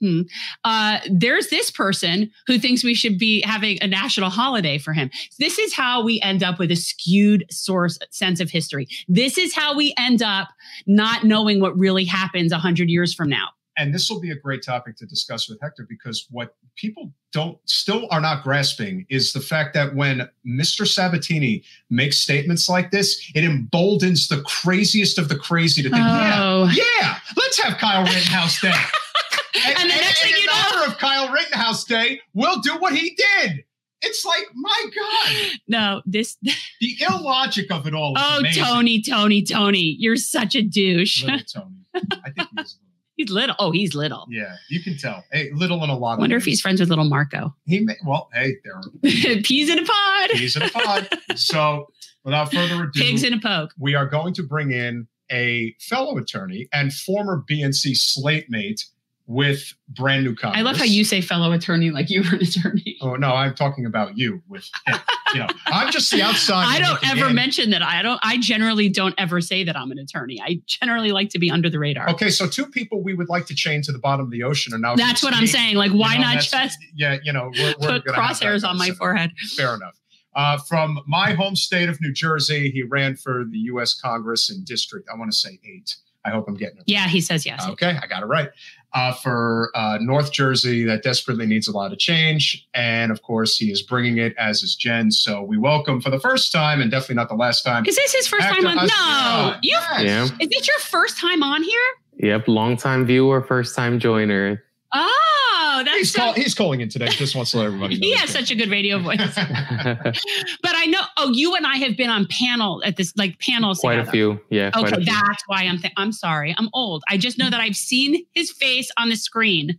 There's this person who thinks we should be having a national holiday for him. This is how we end up with a skewed sense of history. This is how we end up not knowing what really happens 100 years from now. And this will be a great topic to discuss with Hector, because what people still are not grasping is the fact that when Mr. Sabatini makes statements like this, it emboldens the craziest of the crazy to think, yeah, let's have Kyle Rittenhouse Day. And the next thing you know, in honor of Kyle Rittenhouse Day, we'll do what he did. It's like, my God. No, the illogic of it all is amazing. Tony, you're such a douche. Little Tony. I think he is little. He's little. Oh, he's little. Yeah, you can tell. Hey, little in a lot of Wonder ways. If he's friends with little Marco. There are peas in a pod. Peas in a pod. So without further ado, pigs in a poke. We are going to bring in a fellow attorney and former BNC slate mate with brand new Congress. I love how you say fellow attorney like you were an attorney. Oh, no, I'm talking about you with him. I'm just the outside. I don't ever mention that. I generally don't ever say that I'm an attorney. I generally like to be under the radar. Okay, so two people we would like to chain to the bottom of the ocean are now. That's what I'm saying. Like, why not just we're put crosshairs on my forehead? Fair enough. From my home state of New Jersey, he ran for the U.S. Congress in District, I want to say 8. I hope I'm getting it. Yeah, he says yes. Okay, I got it right. For North Jersey, that desperately needs a lot of change. And of course, he is bringing it, as is Jen. So we welcome for the first time, and definitely not the last time. Is this his first time on? No. Yeah. Is this your first time on here? Yep. Long-time viewer, first-time joiner. Oh, that's he's calling in today. Just wants to let everybody know. He has such a good radio voice. But I know. Oh, you and I have been on panels Quite together. a few. Yeah. Okay, that's why I'm sorry. I'm old. I just know that I've seen his face on the screen.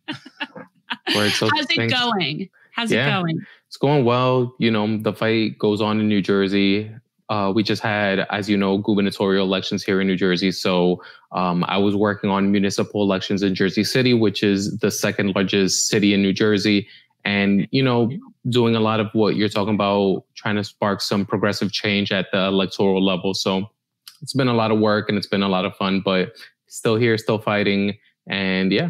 How's it going? How's it going? It's going well. You know, the fight goes on in New Jersey. We just had, as you know, gubernatorial elections here in New Jersey. So I was working on municipal elections in Jersey City, which is the second largest city in New Jersey. And, you know, doing a lot of what you're talking about, trying to spark some progressive change at the electoral level. So it's been a lot of work and it's been a lot of fun, but still here, still fighting. And yeah.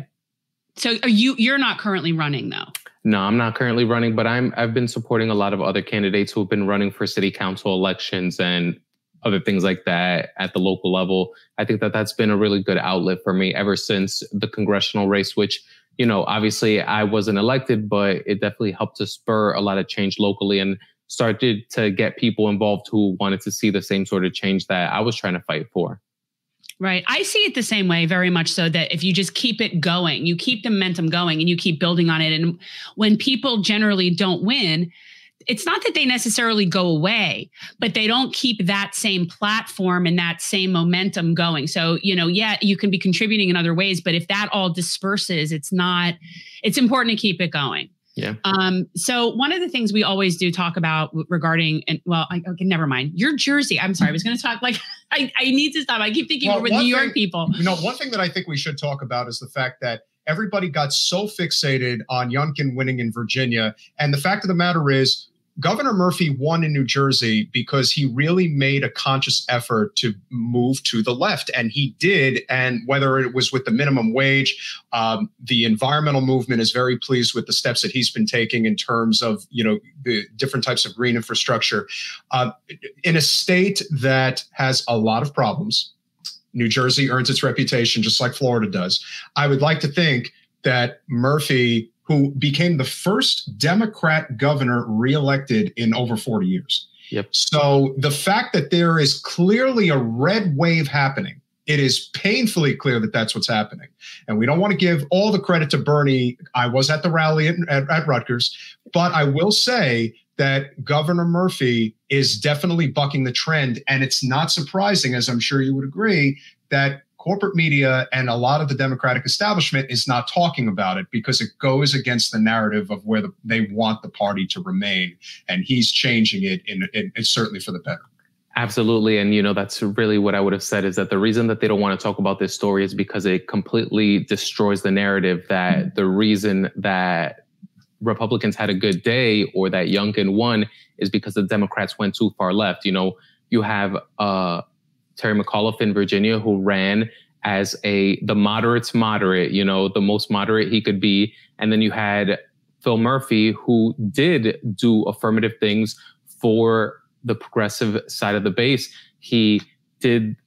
So you're not currently running though? No, I'm not currently running, but I've been supporting a lot of other candidates who have been running for city council elections and other things like that at the local level. I think that that's been a really good outlet for me ever since the congressional race, which, you know, obviously I wasn't elected, but it definitely helped to spur a lot of change locally and started to get people involved who wanted to see the same sort of change that I was trying to fight for. Right. I see it the same way, very much so, that if you just keep it going, you keep the momentum going and you keep building on it. And when people generally don't win, it's not that they necessarily go away, but they don't keep that same platform and that same momentum going. So, you know, yeah, you can be contributing in other ways, but if that all disperses, it's important to keep it going. Yeah. So one of the things we always do talk about regarding, okay, never mind. You're Jersey. I'm sorry. I was going to talk I need to stop. I keep thinking we're with New York people. You know, one thing that I think we should talk about is the fact that everybody got so fixated on Youngkin winning in Virginia. And the fact of the matter is, Governor Murphy won in New Jersey because he really made a conscious effort to move to the left. And he did. And whether it was with the minimum wage, the environmental movement is very pleased with the steps that he's been taking in terms of, you know, the different types of green infrastructure. In a state that has a lot of problems, New Jersey earns its reputation just like Florida does. I would like to think that Murphy, who became the first Democrat governor reelected in over 40 years. Yep. So the fact that there is clearly a red wave happening, it is painfully clear that that's what's happening. And we don't want to give all the credit to Bernie. I was at the rally at Rutgers, but I will say that Governor Murphy is definitely bucking the trend. And it's not surprising, as I'm sure you would agree, that corporate media and a lot of the Democratic establishment is not talking about it because it goes against the narrative of where they want the party to remain. And he's changing it in certainly for the better. Absolutely. And, you know, that's really what I would have said, is that the reason that they don't want to talk about this story is because it completely destroys the narrative that the reason that Republicans had a good day or that Youngkin won is because the Democrats went too far left. You know, you have Terry McAuliffe in Virginia, who ran as the moderate's moderate, you know, the most moderate he could be. And then you had Phil Murphy, who did do affirmative things for the progressive side of the base. He did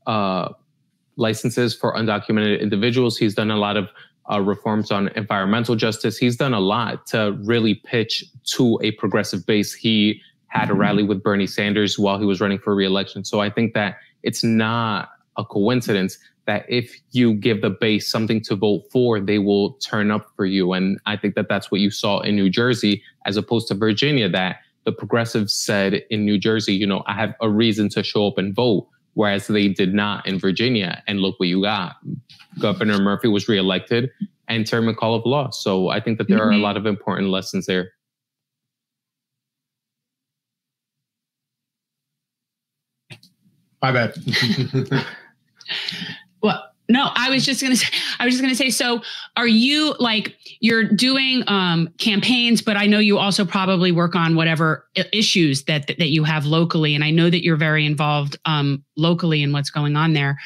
licenses for undocumented individuals. He's done a lot of reforms on environmental justice. He's done a lot to really pitch to a progressive base. He had a rally with Bernie Sanders while he was running for re-election. So I think that it's not a coincidence that if you give the base something to vote for, they will turn up for you. And I think that that's what you saw in New Jersey, as opposed to Virginia, that the progressives said in New Jersey, you know, I have a reason to show up and vote, whereas they did not in Virginia. And look what you got. Governor Murphy was reelected and Terry McAuliffe lost. So I think that there are a lot of important lessons there. My bad. Well, no, I was just going to say, so are you you're doing campaigns, but I know you also probably work on whatever issues that you have locally. And I know that you're very involved locally in what's going on there.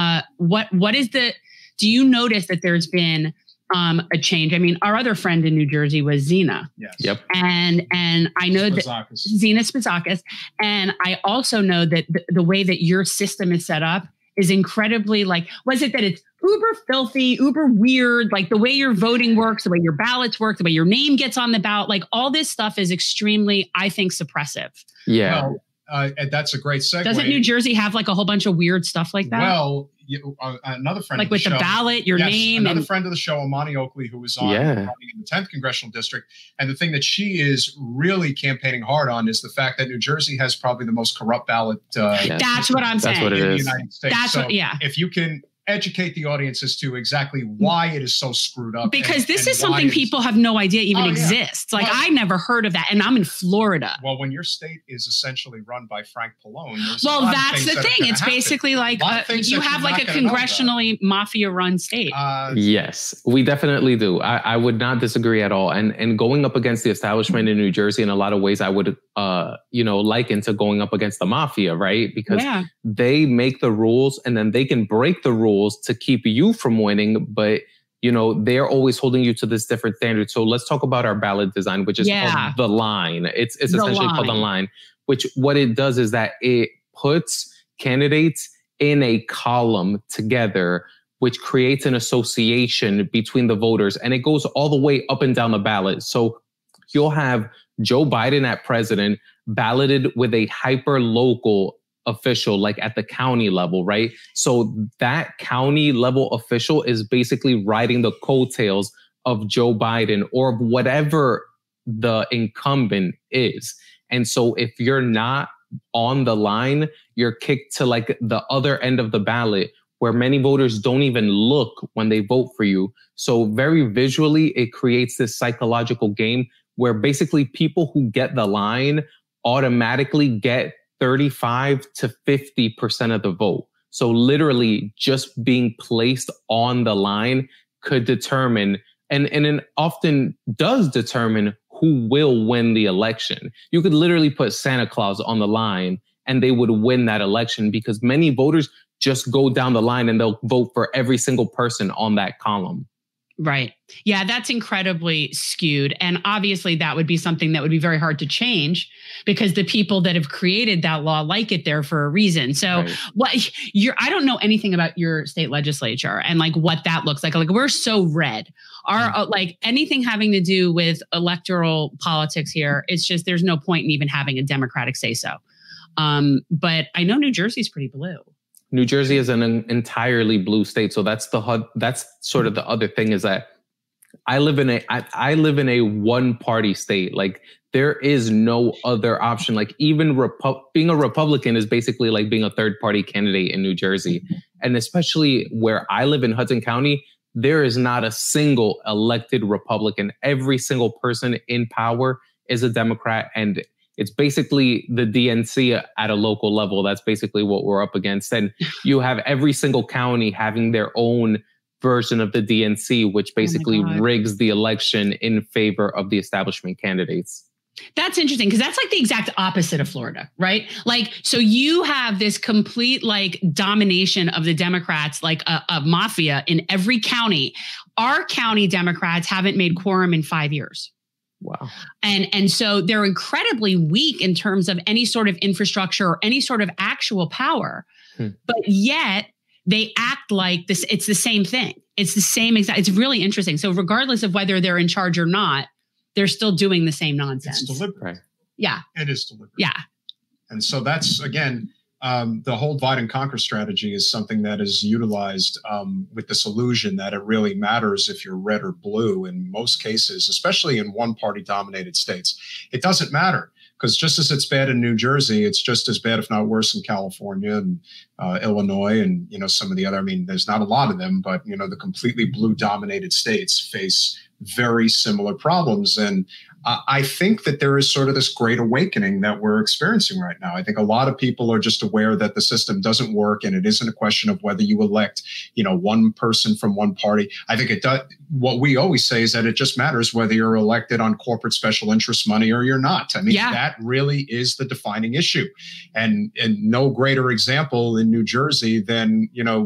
Do you notice that there's been a change? I mean, our other friend in New Jersey was Zena. Yes. Yep. And I know that Zena Spizakis. And I also know that the way that your system is set up is incredibly like, was it that it's uber filthy, uber weird, like the way your voting works, the way your ballots work, the way your name gets on the ballot, like all this stuff is extremely, I think, suppressive. Yeah. Well, and that's a great segue. Doesn't New Jersey have like a whole bunch of weird stuff like that? Well, another friend like of the with show, the ballot, your name. Another friend of the show, Amani Oakley, who was on running in the 10th Congressional District. And the thing that she is really campaigning hard on is the fact that New Jersey has probably the most corrupt ballot. That's what I'm saying. That's what it in is. the United States. That's so what, yeah. If you can educate the audience as to exactly why it is so screwed up. Because this is something people have no idea even exists. Like, I never heard of that. And I'm in Florida. Well, when your state is essentially run by Frank Pallone. Well, that's the thing. It's basically like you have like a congressionally mafia-run state. Yes, we definitely do. I would not disagree at all. And going up against the establishment in New Jersey, in a lot of ways, I would, liken to going up against the mafia, right? Because they make the rules and then they can break the rules to keep you from winning, but they're always holding you to this different standard. So let's talk about our ballot design, which is called the line. It's essentially called the line, which what it does is that it puts candidates in a column together, which creates an association between the voters, and it goes all the way up and down the ballot. So you'll have Joe Biden at president balloted with a hyper local official, like at the county level, right? So that county level official is basically riding the coattails of Joe Biden or whatever the incumbent is. And so if you're not on the line, you're kicked to like the other end of the ballot where many voters don't even look when they vote for you. So very visually, it creates this psychological game where basically people who get the line automatically get 35 to 50% of the vote. So literally just being placed on the line could determine, and it often does determine who will win the election. You could literally put Santa Claus on the line and they would win that election because many voters just go down the line and they'll vote for every single person on that column. Right. Yeah, that's incredibly skewed. And obviously that would be something that would be very hard to change because the people that have created that law like it there for a reason. So I don't know anything about your state legislature and like what that looks like. Like we're so red. Our like anything having to do with electoral politics here, it's just there's no point in even having a Democratic say so. But I know New Jersey's pretty blue. New Jersey is an entirely blue state. So that's sort of the other thing is that I live in a one party state. Like there is no other option. Like even being a Republican is basically like being a third party candidate in New Jersey. And especially where I live in Hudson County, there is not a single elected Republican. Every single person in power is a Democrat, and it's basically the DNC at a local level. That's basically what we're up against. And you have every single county having their own version of the DNC, which basically rigs the election in favor of the establishment candidates. That's interesting because that's like the exact opposite of Florida, right? Like, so you have this complete like domination of the Democrats, like a mafia in every county. Our county Democrats haven't made quorum in 5 years. Wow. And so they're incredibly weak in terms of any sort of infrastructure or any sort of actual power. But yet they act like this. It's the same thing. It's the same exact. It's really interesting. So regardless of whether they're in charge or not, they're still doing the same nonsense. It's deliberate. Right. Yeah. It is deliberate. Yeah. And so that's, again, the whole divide and conquer strategy is something that is utilized with this illusion that it really matters if you're red or blue in most cases, especially in one party dominated states. It doesn't matter because just as it's bad in New Jersey, it's just as bad, if not worse, in California and Illinois and, some of the other, I mean, there's not a lot of them, but, the completely blue dominated states face very similar problems. And I think that there is sort of this great awakening that we're experiencing right now. I think a lot of people are just aware that the system doesn't work and it isn't a question of whether you elect, one person from one party. I think it does. What we always say is that it just matters whether you're elected on corporate special interest money or you're not. I mean, that really is the defining issue. And no greater example in New Jersey than,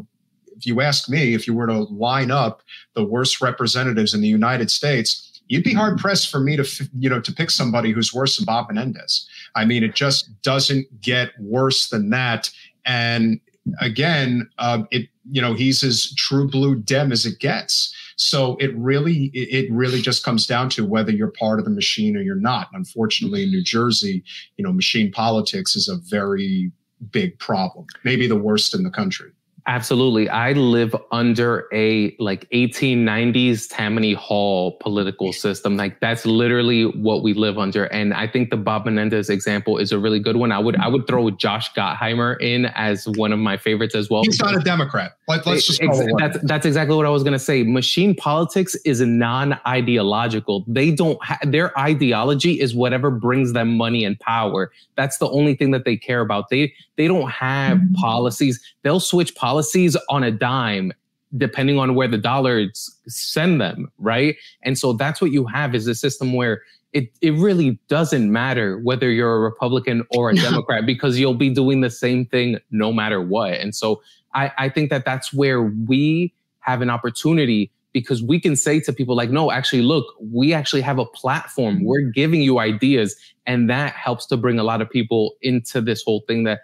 if you ask me, if you were to line up the worst representatives in the United States, you'd be hard pressed for me to pick somebody who's worse than Bob Menendez. I mean, it just doesn't get worse than that. And again, he's as true blue Dem as it gets. So it really just comes down to whether you're part of the machine or you're not. Unfortunately, in New Jersey, machine politics is a very big problem, maybe the worst in the country. Absolutely. I live under a 1890s Tammany Hall political system. Like that's literally what we live under. And I think the Bob Menendez example is a really good one. I would throw Josh Gottheimer in as one of my favorites as well. He's not a Democrat. Let's just that's exactly what I was going to say. Machine politics is non-ideological. They don't their ideology is whatever brings them money and power. That's the only thing that they care about. They don't have policies. They'll switch policies on a dime depending on where the dollars send them, right? And so that's what you have is a system where it really doesn't matter whether you're a Republican or a Democrat because you'll be doing the same thing no matter what. And so I think that that's where we have an opportunity because we can say to people like, no, actually, look, we actually have a platform. We're giving you ideas. And that helps to bring a lot of people into this whole thing that,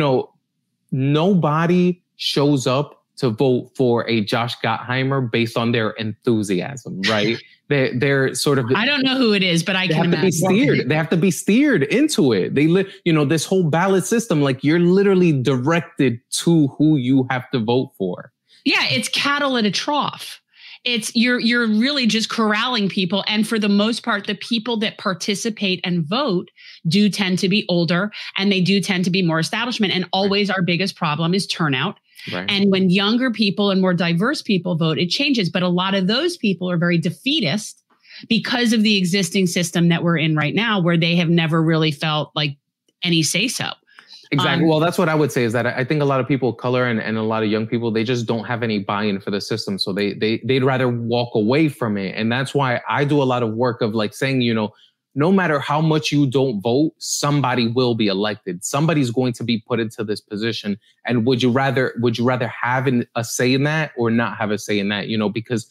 nobody shows up to vote for a Josh Gottheimer based on their enthusiasm, right? They're sort of... I don't know who it is, but I can imagine. They have to be steered into it. This whole ballot system, like you're literally directed to who you have to vote for. Yeah, it's cattle at a trough. It's you're really just corralling people. And for the most part, the people that participate and vote do tend to be older and they do tend to be more establishment. And always our biggest problem is turnout. Right. And when younger people and more diverse people vote, it changes. But a lot of those people are very defeatist because of the existing system that we're in right now, where they have never really felt like any say so. Exactly. Well, that's what I would say is that I think a lot of people of color and a lot of young people, they just don't have any buy-in for the system. So they'd rather walk away from it. And that's why I do a lot of work of like saying, no matter how much you don't vote, somebody will be elected. Somebody's going to be put into this position. And would you rather have a say in that or not have a say in that? Because,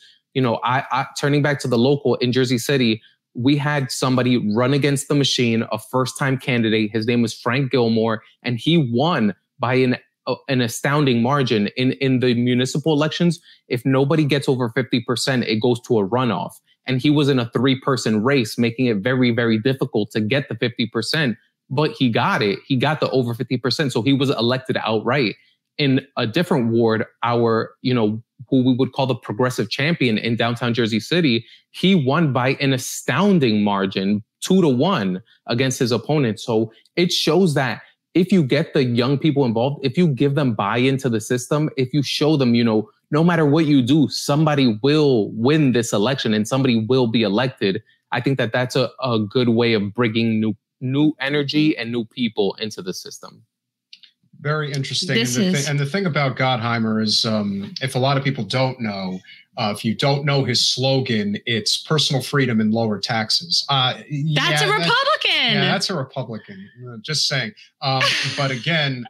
I turning back to the local in Jersey City, we had somebody run against the machine, a first-time candidate. His name was Frank Gilmore, and he won by an astounding margin. In the municipal elections, if nobody gets over 50%, it goes to a runoff. And he was in a 3-person race, making it very, very difficult to get the 50%. But he got it. He got the over 50%. So he was elected outright. In a different ward, our, who we would call the progressive champion in downtown Jersey City, he won by an astounding margin, 2-1 against his opponent. So it shows that if you get the young people involved, if you give them buy-in to the system, if you show them, no matter what you do, somebody will win this election and somebody will be elected. I think that that's a good way of bringing new energy and new people into the system. Very interesting. And the thing about Gottheimer is, if a lot of people don't know, if you don't know his slogan, it's personal freedom and lower taxes. That's a Republican. That's a Republican. Just saying. But again,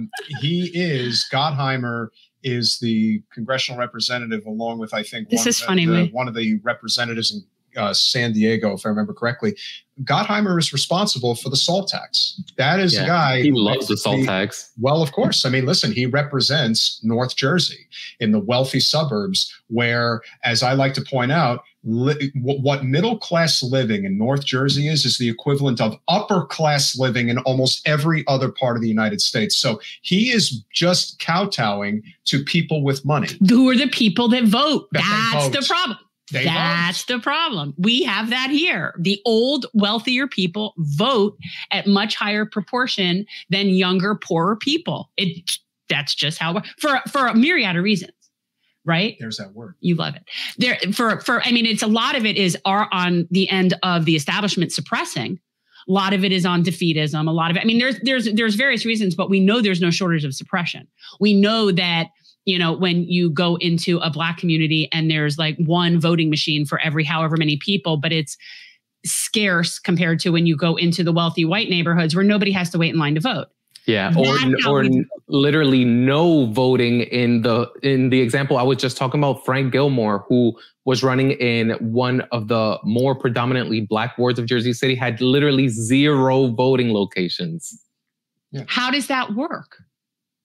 Gottheimer is the congressional representative, along with, I think, one of the representatives in San Diego, if I remember correctly. Gottheimer is responsible for the SALT tax. That is the guy. He loves the SALT tax. Well, of course. I mean, listen, he represents North Jersey in the wealthy suburbs where, as I like to point out, what middle-class living in North Jersey is the equivalent of upper-class living in almost every other part of the United States. So he is just kowtowing to people with money. Who are the people that vote? That's the problem. That's the problem. We have that here. The old, wealthier people vote at much higher proportion than younger, poorer people. That's just how, for a myriad of reasons, right? There's that word. You love it. It's a lot of it is on the end of the establishment suppressing. A lot of it is on defeatism. A lot of it, there's various reasons, but we know there's no shortage of suppression. We know that, when you go into a Black community and there's like one voting machine for every however many people, but it's scarce compared to when you go into the wealthy white neighborhoods where nobody has to wait in line to vote. Yeah, or literally no voting in the example I was just talking about. Frank Gilmore, who was running in one of the more predominantly Black wards of Jersey City, had literally 0 voting locations. Yeah. How does that work?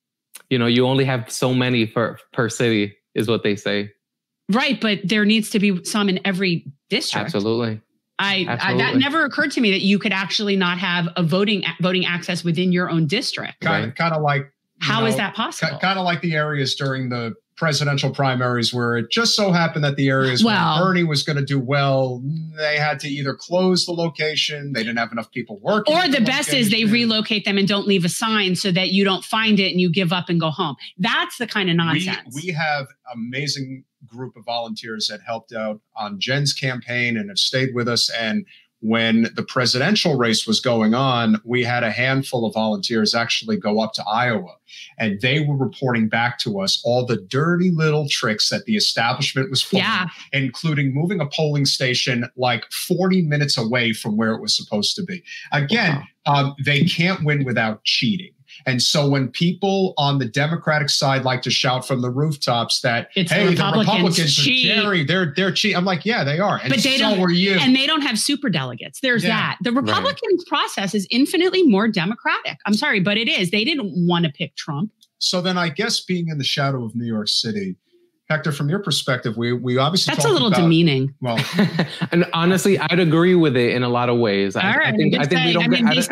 you only have so many per city is what they say. Right. But there needs to be some in every district. Absolutely. That never occurred to me that you could actually not have a voting access within your own district. Kind of like, how is that possible? Kind of like the areas during the presidential primaries where it just so happened that the areas where Bernie was going to do well, they had to either close the location, they didn't have enough people working. Or the best is they relocate them and don't leave a sign so that you don't find it and you give up and go home. That's the kind of nonsense. We have amazing group of volunteers that helped out on Jen's campaign and have stayed with us. And when the presidential race was going on, we had a handful of volunteers actually go up to Iowa, and they were reporting back to us all the dirty little tricks that the establishment was pulling, including moving a polling station like 40 minutes away from where it was supposed to be. Again, they can't win without cheating. And so when people on the Democratic side like to shout from the rooftops that, hey, the Republicans are cheating, they're cheating. I'm like, yeah, they are. And but they don't, are you. And they don't have super delegates. There's that. The Republican process is infinitely more democratic. I'm sorry, but it is. They didn't want to pick Trump. So then I guess being in the shadow of New York City, Hector, from your perspective, we obviously that's a little demeaning. Well, and honestly, I'd agree with it in a lot of ways. I think we don't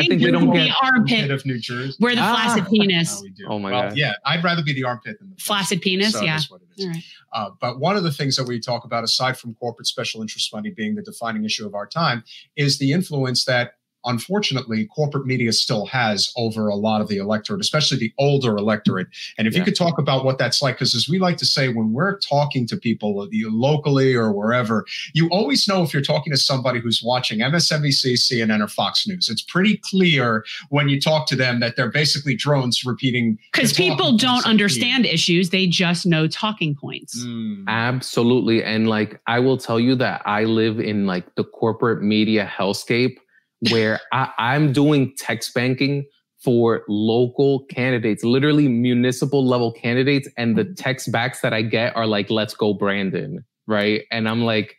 get the armpit of New Jersey. We're the flaccid penis. Oh my God! Yeah, I'd rather be the armpit than the flaccid penis. So that's what it is. Right. But one of the things that we talk about, aside from corporate special interest money being the defining issue of our time, is the influence that, unfortunately, corporate media still has over a lot of the electorate, especially the older electorate. And if you could talk about what that's like, because as we like to say, when we're talking to people locally or wherever, you always know if you're talking to somebody who's watching MSNBC, CNN, or Fox News. It's pretty clear when you talk to them that they're basically drones repeating. Because people don't understand issues. They just know talking points. Absolutely. And like, I will tell you that I live in like the corporate media hellscape, where I'm doing text banking for local candidates, literally municipal level candidates. And the text backs that I get are like, let's go, Brandon. Right. And I'm like,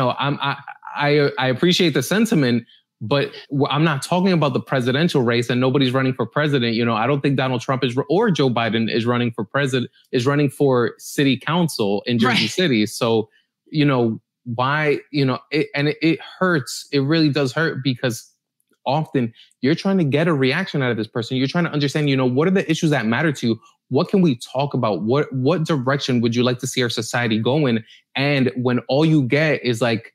I appreciate the sentiment, but I'm not talking about the presidential race and nobody's running for president. I don't think Donald Trump or Joe Biden is running for president, is running for city council in Jersey City. So, why, it hurts. It really does hurt because often you're trying to get a reaction out of this person. You're trying to understand, what are the issues that matter to you? What can we talk about? What direction would you like to see our society go in? And when all you get is like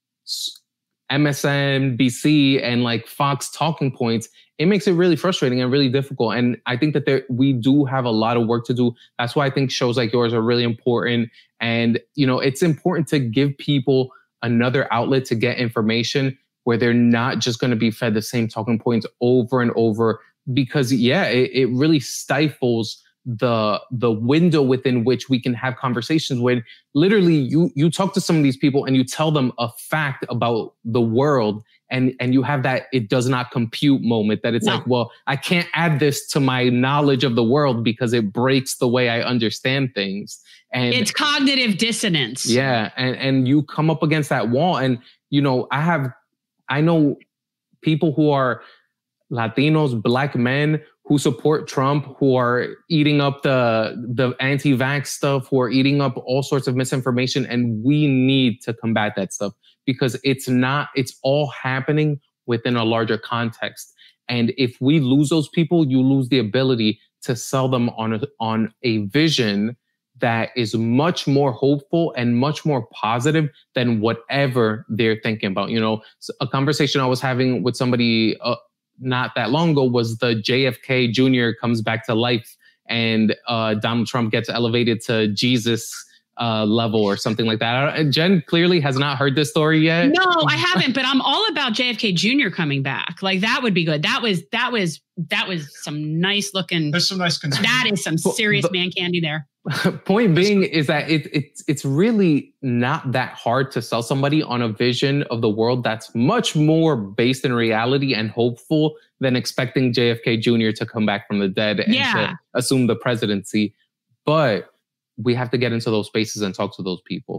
MSNBC and like Fox talking points, it makes it really frustrating and really difficult. And I think that we do have a lot of work to do. That's why I think shows like yours are really important. And, it's important to give people another outlet to get information where they're not just going to be fed the same talking points over and over, because it really stifles the window within which we can have conversations when literally you talk to some of these people and you tell them a fact about the world and you have that it does not compute moment that it's like, well, I can't add this to my knowledge of the world because it breaks the way I understand things. And it's cognitive dissonance. Yeah. And you come up against that wall and, I know people who are Latinos, Black men who support Trump, who are eating up the anti-vax stuff, who are eating up all sorts of misinformation. And we need to combat that stuff because it's all happening within a larger context. And if we lose those people, you lose the ability to sell them on a vision that is much more hopeful and much more positive than whatever they're thinking about. A conversation I was having with somebody not that long ago was the JFK Jr. comes back to life and Donald Trump gets elevated to Jesus level or something like that. Jen clearly has not heard this story yet. No, I haven't, but I'm all about JFK Jr. coming back. Like that would be good. That was some nice looking. There's some nice. That is some serious man candy there. Point being is that it's really not that hard to sell somebody on a vision of the world that's much more based in reality and hopeful than expecting JFK Jr. to come back from the dead and to assume the presidency. But we have to get into those spaces and talk to those people.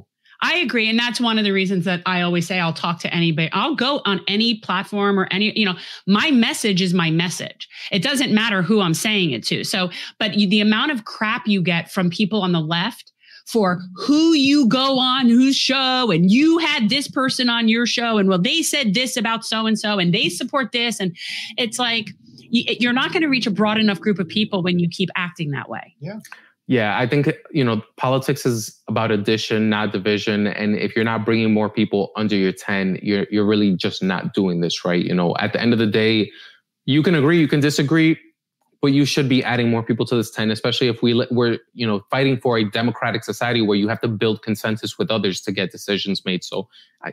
I agree. And that's one of the reasons that I always say I'll talk to anybody. I'll go on any platform or my message is my message. It doesn't matter who I'm saying it to. So, but the amount of crap you get from people on the left for who you go on whose show, and you had this person on your show, and well, they said this about so-and-so, and they support this. And it's like, you're not going to reach a broad enough group of people when you keep acting that way. Yeah. Yeah, I think, politics is about addition, not division. And if you're not bringing more people under your tent, you're really just not doing this right. At the end of the day, you can agree, you can disagree, but you should be adding more people to this tent, especially if we're fighting for a democratic society where you have to build consensus with others to get decisions made. So,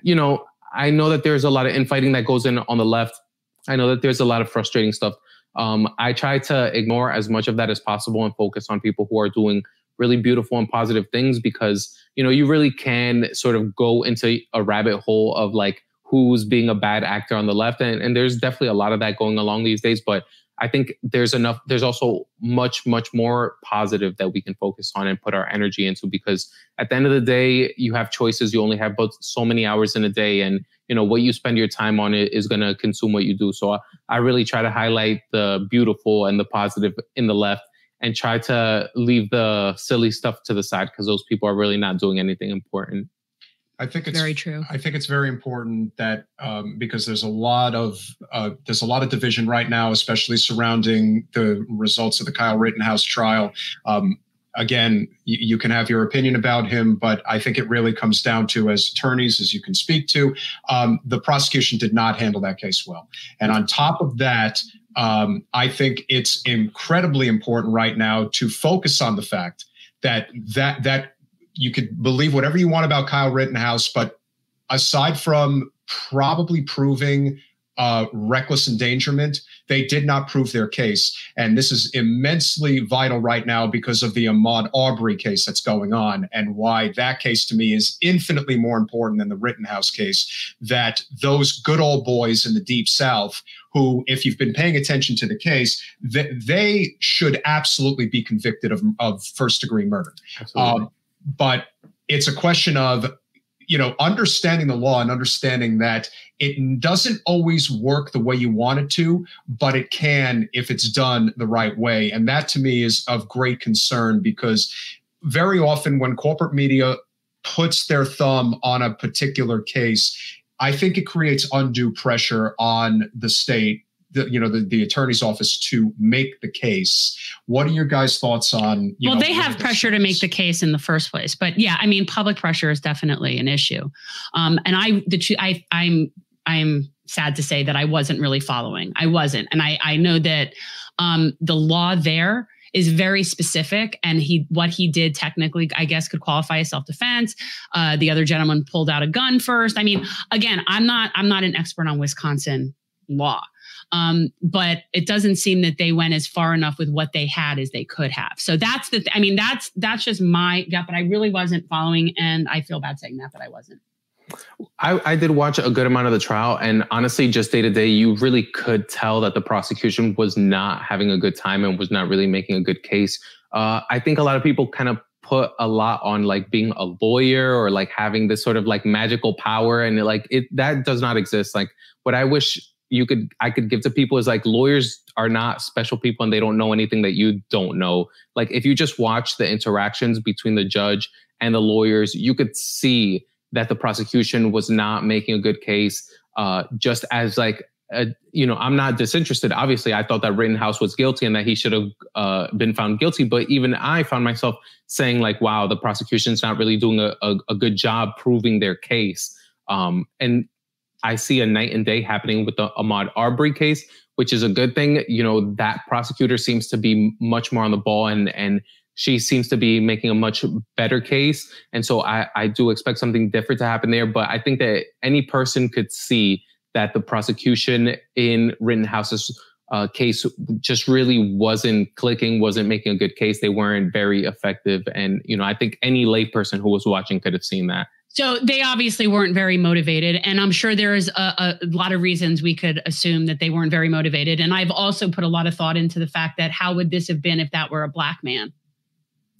I know that there's a lot of infighting that goes on the left. I know that there's a lot of frustrating stuff. I try to ignore as much of that as possible and focus on people who are doing really beautiful and positive things, because, you really can sort of go into a rabbit hole of like who's being a bad actor on the left. And there's definitely a lot of that going along these days. But I think there's also much, much more positive that we can focus on and put our energy into, because at the end of the day, you have choices. You only have but so many hours in a day, and what you spend your time on is going to consume what you do. So I really try to highlight the beautiful and the positive in the left, and try to leave the silly stuff to the side, because those people are really not doing anything important. I think it's very true. I think it's very important that because there's a lot of division right now, especially surrounding the results of the Kyle Rittenhouse trial. Again, you can have your opinion about him, but I think it really comes down to, as attorneys, as you can speak to, the prosecution did not handle that case well. And on top of that, I think it's incredibly important right now to focus on the fact that you could believe whatever you want about Kyle Rittenhouse, but aside from probably proving reckless endangerment, they did not prove their case. And this is immensely vital right now because of the Ahmaud Arbery case that's going on, and why that case to me is infinitely more important than the Rittenhouse case. That those good old boys in the Deep South, who, if you've been paying attention to the case, they should absolutely be convicted of first-degree murder. But it's a question of, understanding the law and understanding that it doesn't always work the way you want it to, but it can if it's done the right way. And that to me is of great concern, because very often when corporate media puts their thumb on a particular case, I think it creates undue pressure on the state, the attorney's office, to make the case. What are your guys' thoughts on? Well, they have pressure to make the case in the first place, but yeah, I mean, public pressure is definitely an issue. And I'm sad to say that I wasn't really following. I wasn't, and I know that the law there is very specific, and what he did technically, I guess, could qualify as self-defense. The other gentleman pulled out a gun first. I mean, again, I'm not an expert on Wisconsin law. But it doesn't seem that they went as far enough with what they had as they could have. So that's that's just my gut, but I really wasn't following, and I feel bad saying that, but I wasn't. I did watch a good amount of the trial, and honestly, just day to day, you really could tell that the prosecution was not having a good time and was not really making a good case. I think a lot of people kind of put a lot on like being a lawyer or like having this sort of like magical power, and that does not exist. Like, what I wish I could give to people is like, lawyers are not special people and they don't know anything that you don't know. Like, if you just watch the interactions between the judge and the lawyers, you could see that the prosecution was not making a good case. Just as I'm not disinterested. Obviously, I thought that Rittenhouse was guilty and that he should have been found guilty. But even I found myself saying like, wow, the prosecution's not really doing a good job proving their case. And I see a night and day happening with the Ahmaud Arbery case, which is a good thing. That prosecutor seems to be much more on the ball, and she seems to be making a much better case. And so I do expect something different to happen there. But I think that any person could see that the prosecution in Rittenhouse's case just really wasn't clicking, wasn't making a good case. They weren't very effective. And, I think any layperson who was watching could have seen that. So they obviously weren't very motivated. And I'm sure there's a lot of reasons we could assume that they weren't very motivated. And I've also put a lot of thought into the fact that how would this have been if that were a black man?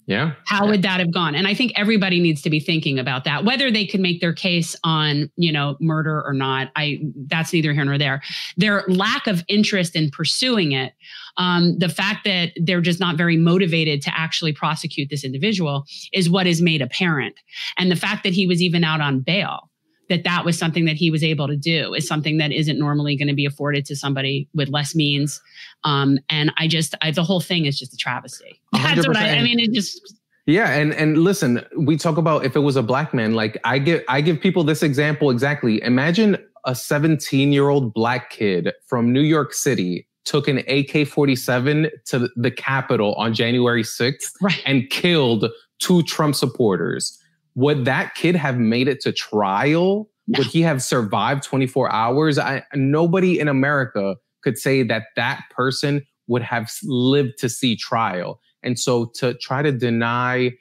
Yeah. How would that have gone? And I think everybody needs to be thinking about that, whether they could make their case on, murder or not. That's neither here nor there. Their lack of interest in pursuing it, the fact that they're just not very motivated to actually prosecute this individual is what is made apparent. And the fact that he was even out on bail, that was something that he was able to do, is something that isn't normally going to be afforded to somebody with less means. And the whole thing is just a travesty. That's what it just. Yeah. And listen, we talk about if it was a black man, like I give people this example exactly. Imagine a 17-year-old black kid from New York City took an AK-47 to the Capitol on January 6th and killed 2 Trump supporters. Would that kid have made it to trial? No. Would he have survived 24 hours? Nobody in America could say that person would have lived to see trial. And so to try to deny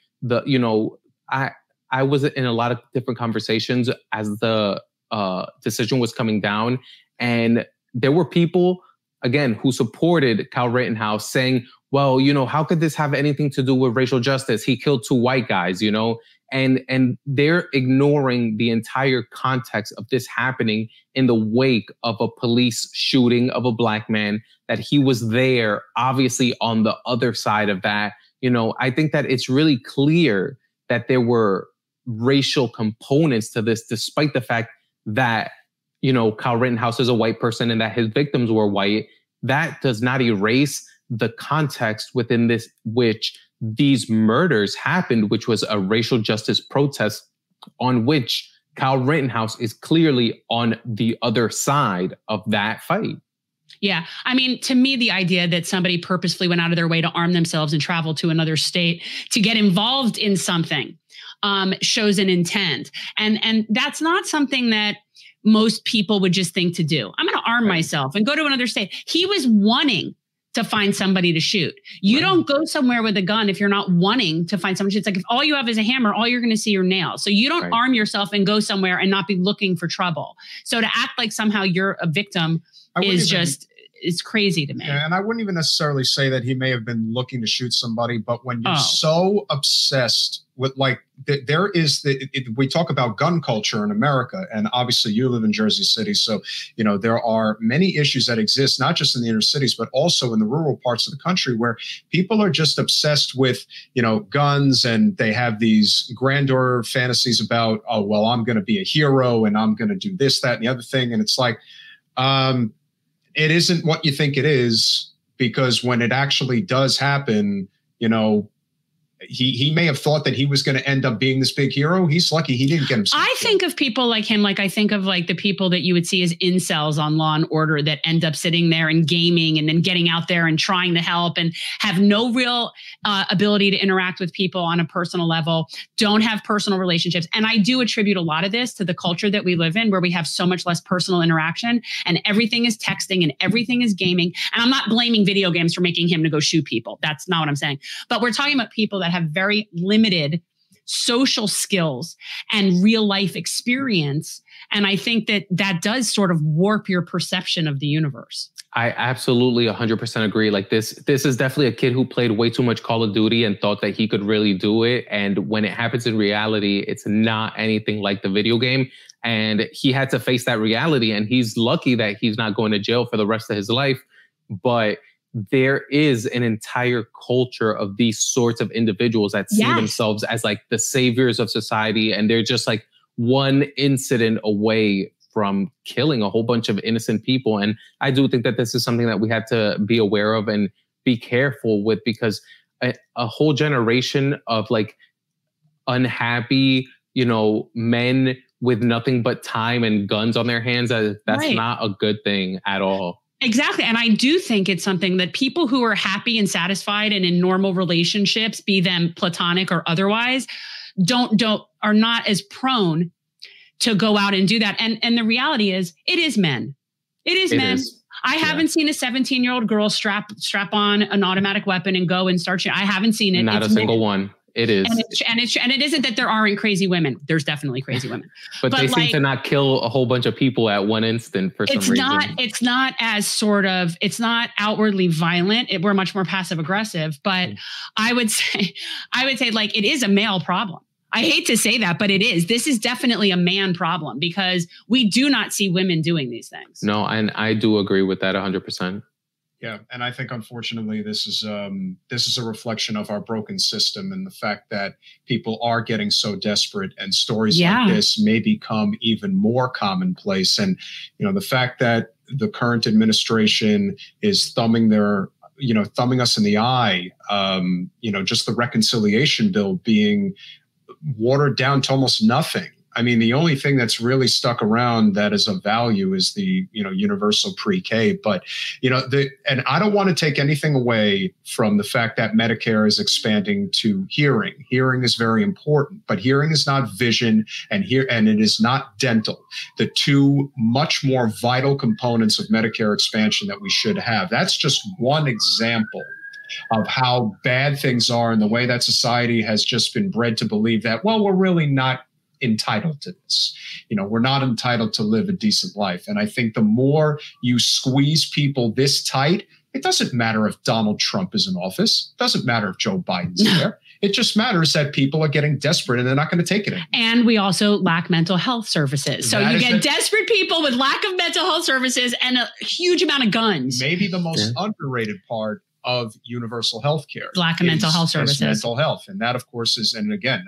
I was in a lot of different conversations as the decision was coming down. And there were people, again, who supported Kyle Rittenhouse saying, well, how could this have anything to do with racial justice? He killed 2 white guys, And they're ignoring the entire context of this happening in the wake of a police shooting of a black man, that he was there, obviously on the other side of that. I think that it's really clear that there were racial components to this, despite the fact that, Kyle Rittenhouse is a white person and that his victims were white. That does not erase the context within this, which these murders happened, which was a racial justice protest on which Kyle Rittenhouse is clearly on the other side of that fight. Yeah. I mean, to me, the idea that somebody purposefully went out of their way to arm themselves and travel to another state to get involved in something shows an intent. And that's not something that most people would just think to do. I'm going to arm myself and go to another state. He was wanting to find somebody to shoot. You don't go somewhere with a gun if you're not wanting to find someone to shoot. It's like if all you have is a hammer, all you're going to see are nails. So you don't arm yourself and go somewhere and not be looking for trouble. So to act like somehow you're a victim it's crazy to me. Yeah, and I wouldn't even necessarily say that he may have been looking to shoot somebody, but when you're so obsessed with we talk about gun culture in America, and obviously you live in Jersey City. So, there are many issues that exist, not just in the inner cities, but also in the rural parts of the country where people are just obsessed with, guns, and they have these grandeur fantasies about, oh, well, I'm going to be a hero and I'm going to do this, that, and the other thing. And it's like, it isn't what you think it is, because when it actually does happen, he may have thought that he was going to end up being this big hero. He's lucky he didn't get himself. I think of people like him, like I think of like the people that you would see as incels on Law and Order that end up sitting there and gaming and then getting out there and trying to help and have no real ability to interact with people on a personal level, don't have personal relationships. And I do attribute a lot of this to the culture that we live in, where we have so much less personal interaction and everything is texting and everything is gaming. And I'm not blaming video games for making him to go shoot people. That's not what I'm saying. But we're talking about people that have very limited social skills and real life experience. And I think that does sort of warp your perception of the universe. I absolutely 100% agree. Like this is definitely a kid who played way too much Call of Duty and thought that he could really do it. And when it happens in reality, it's not anything like the video game. And he had to face that reality. And he's lucky that he's not going to jail for the rest of his life. But there is an entire culture of these sorts of individuals that see themselves as like the saviors of society. And they're just like one incident away from killing a whole bunch of innocent people. And I do think that this is something that we have to be aware of and be careful with, because a whole generation of like unhappy, men with nothing but time and guns on their hands, that's not a good thing at all. Exactly. And I do think it's something that people who are happy and satisfied and in normal relationships, be them platonic or otherwise, are not as prone to go out and do that. And the reality is, it is men. It is men. I haven't seen a 17-year-old girl strap on an automatic weapon and go and start shooting. I haven't seen it. Not a single one. It is. And it isn't that there aren't crazy women. There's definitely crazy women. but they seem to not kill a whole bunch of people at one instant for some reason. It's not as it's not outwardly violent. We're much more passive aggressive. But I would say like it is a male problem. I hate to say that, but it is. This is definitely a man problem because we do not see women doing these things. No, and I do agree with that 100%. Yeah, and I think unfortunately this is a reflection of our broken system and the fact that people are getting so desperate, and stories like this may become even more commonplace. And the fact that the current administration is thumbing us in the eye, just the reconciliation bill being watered down to almost nothing. I mean, the only thing that's really stuck around that is of value is the, universal pre-K. But, and I don't want to take anything away from the fact that Medicare is expanding to hearing. Hearing is very important, but hearing is not vision, and it is not dental. The two much more vital components of Medicare expansion that we should have. That's just one example of how bad things are and the way that society has just been bred to believe that, well, we're really not entitled to this. We're not entitled to live a decent life. And I think the more you squeeze people this tight, it doesn't matter if Donald Trump is in office. It doesn't matter if Joe Biden's there. It just matters that people are getting desperate and they're not going to take it anymore. And we also lack mental health services. So you get desperate people with lack of mental health services and a huge amount of guns. Maybe the most underrated part of universal health care. Lack of mental health services. Mental health. And that, of course, is, and again,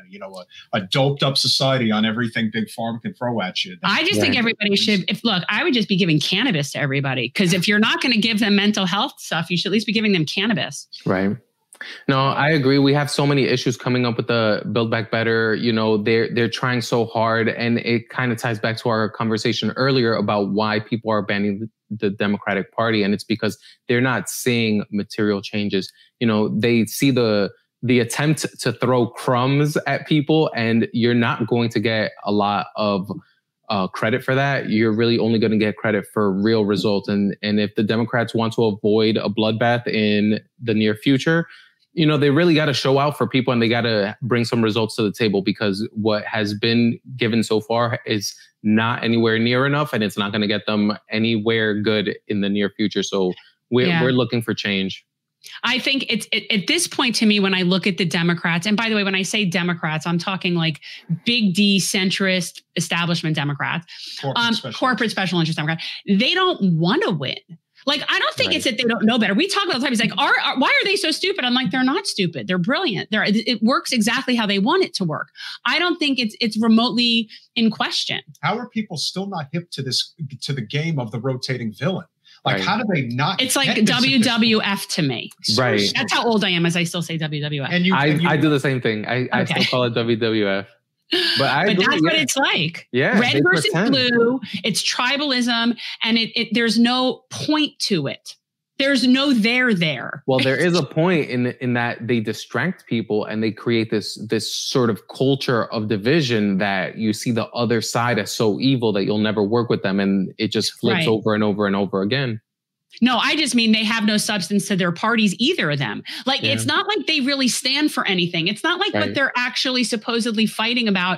a doped up society on everything Big Pharma can throw at you. I just think everybody should, I would just be giving cannabis to everybody. Because if you're not going to give them mental health stuff, you should at least be giving them cannabis. Right. No, I agree. We have so many issues coming up with the Build Back Better. They're trying so hard, and it kind of ties back to our conversation earlier about why people are banning the Democratic Party, and it's because they're not seeing material changes. They see the attempt to throw crumbs at people, and you're not going to get a lot of credit for that. You're really only going to get credit for real results. And if the Democrats want to avoid a bloodbath in the near future, they really got to show out for people, and they got to bring some results to the table, because what has been given so far is not anywhere near enough, and it's not going to get them anywhere good in the near future. So we're looking for change. I think it's at this point, to me, when I look at the Democrats, and by the way, when I say Democrats, I'm talking like big D centrist establishment Democrats, corporate special interest Democrats. They don't want to win. Like, I don't think it's that they don't know better. We talk about the time. He's like, why are they so stupid? I'm like, they're not stupid. They're brilliant. It works exactly how they want it to work. I don't think it's remotely in question. How are people still not hip to the game of the rotating villain? Like, how do they not? It's like WWF to me. Right. That's how old I am, as I still say WWF. And I do the same thing. I still call it WWF. But that's what it's like. Yeah, red versus blue. It's tribalism, and there's no point to it. There's no there. Well, there is a point in that they distract people, and they create this sort of culture of division that you see the other side as so evil that you'll never work with them, and it just flips over and over and over again. No, I just mean they have no substance to their parties, either of them. Like, it's not like they really stand for anything. It's not like what they're actually supposedly fighting about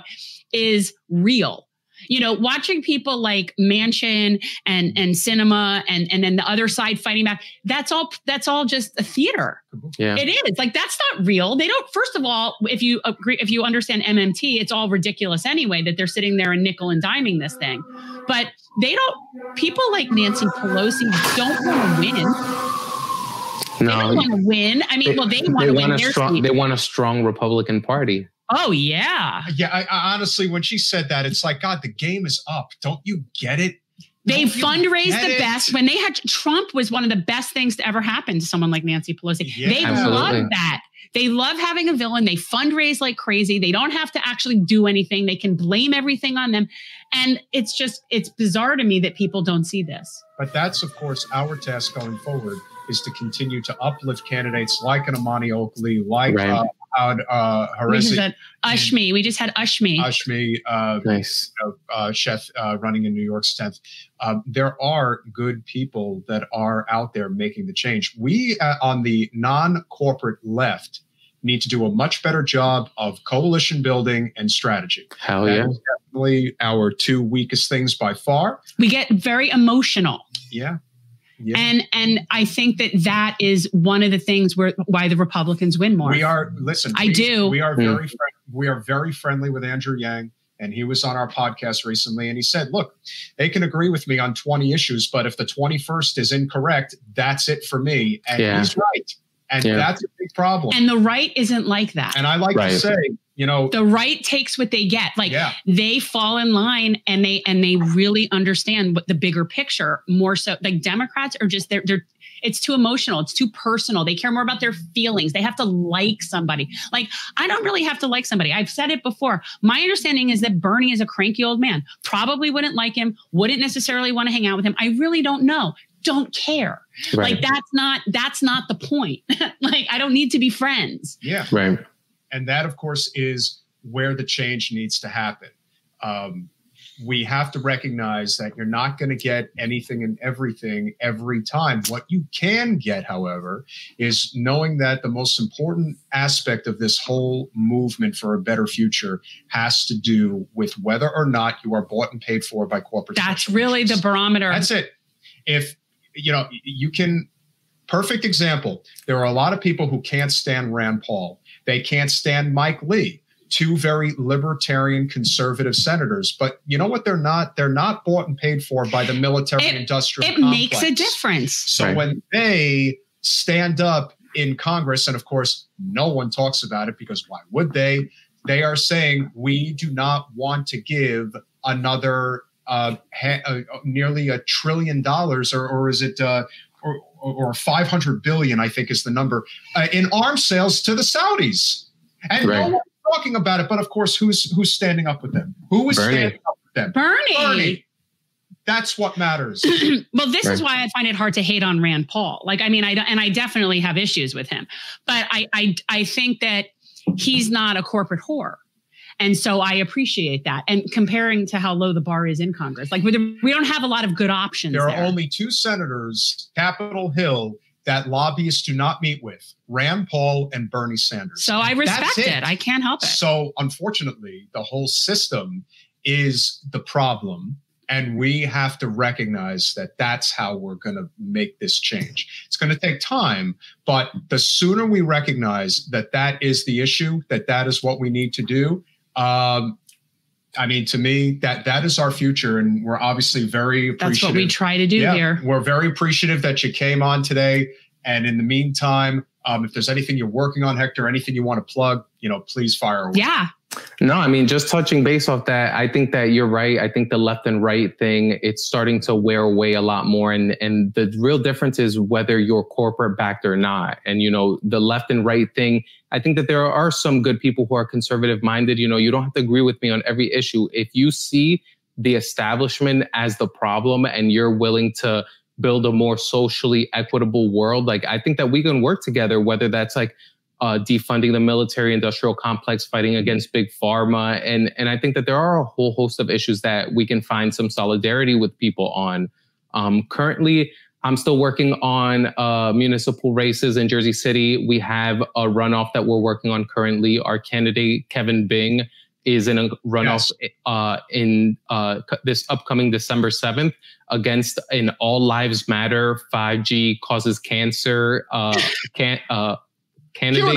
is real. Watching people like Manchin and Cinema and then the other side fighting back, that's all just a theater. Yeah. It is. Like, that's not real. They don't, first of all, if you understand MMT, it's all ridiculous anyway that they're sitting there and nickel and diming this thing. But people like Nancy Pelosi don't want to win. They don't want to win. I mean, they want to win. They want a strong Republican Party. Oh, yeah. Yeah, I honestly, when she said that, it's like, God, the game is up. Don't you get it? They fundraised the best. When they had Trump was one of the best things to ever happen to someone like Nancy Pelosi. Yeah, they love that. They love having a villain. They fundraise like crazy. They don't have to actually do anything. They can blame everything on them. And it's bizarre to me that people don't see this. But that's, of course, our task going forward, is to continue to uplift candidates like an Amani Oakley, like Ushmi. We just had Ushmi. Nice. Chef running in New York's 10th. There are good people that are out there making the change. We on the non-corporate left need to do a much better job of coalition building and strategy. Hell yeah. That's definitely our two weakest things by far. We get very emotional. Yeah. Yeah. And I think that is one of the things why the Republicans win more. We are very friendly with Andrew Yang, and he was on our podcast recently, and he said, look, they can agree with me on 20 issues, but if the 21st is incorrect, that's it for me. And he's right. And that's a big problem. And the right isn't like that. And I like to say, the right takes what they get. Like they fall in line and they really understand what the bigger picture more so. Like Democrats are just they're it's too emotional. It's too personal. They care more about their feelings. They have to like somebody. Like I don't really have to like somebody. I've said it before. My understanding is that Bernie is a cranky old man. Probably wouldn't like him. Wouldn't necessarily want to hang out with him. I really don't know. Don't care. Right. Like that's not the point. Like I don't need to be friends. Yeah. Right. And that, of course, is where the change needs to happen. We have to recognize that you're not going to get anything and everything every time. What you can get, however, is knowing that the most important aspect of this whole movement for a better future has to do with whether or not you are bought and paid for by corporate. That's really the barometer. That's it. If you can, perfect example. There are a lot of people who can't stand Rand Paul. They can't stand Mike Lee, two very libertarian conservative senators. But you know what? They're not bought and paid for by the military industrial complex. It makes a difference. So when they stand up in Congress, and of course, no one talks about it because why would they? They are saying we do not want to give another nearly $1 trillion, or is it or 500 billion, I think is the number, in arms sales to the Saudis. And no one's talking about it, but of course, who's standing up with them? Who is standing up with them? Bernie. That's what matters. Well, this is why I find it hard to hate on Rand Paul. Like, I mean, I definitely have issues with him, but I think that he's not a corporate whore. And so I appreciate that. And comparing to how low the bar is in Congress, like we don't have a lot of good options. There are only two senators, Capitol Hill, that lobbyists do not meet with, Rand Paul and Bernie Sanders. So I respect it. I can't help it. So unfortunately, the whole system is the problem. And we have to recognize that that's how we're going to make this change. It's going to take time, but the sooner we recognize that that is the issue, that is what we need to do, I mean, to me, that is our future, and we're obviously very appreciative. That's what we try to do here. We're very appreciative that you came on today. And in the meantime, if there's anything you're working on, Hector, anything you want to plug, please fire away. Yeah. No, I mean, just touching base off that, I think that you're right. I think the left and right thing, it's starting to wear away a lot more. And the real difference is whether you're corporate backed or not. And, the left and right thing, I think that there are some good people who are conservative minded. You don't have to agree with me on every issue. If you see the establishment as the problem and you're willing to build a more socially equitable world, like I think that we can work together, whether that's like defunding the military industrial complex, fighting against big pharma. And I think that there are a whole host of issues that we can find some solidarity with people on. Currently, I'm still working on municipal races in Jersey City. We have a runoff that we're working on currently. Our candidate, Kevin Bing, is in a runoff in this upcoming December 7th against an All Lives Matter 5G causes cancer candidate.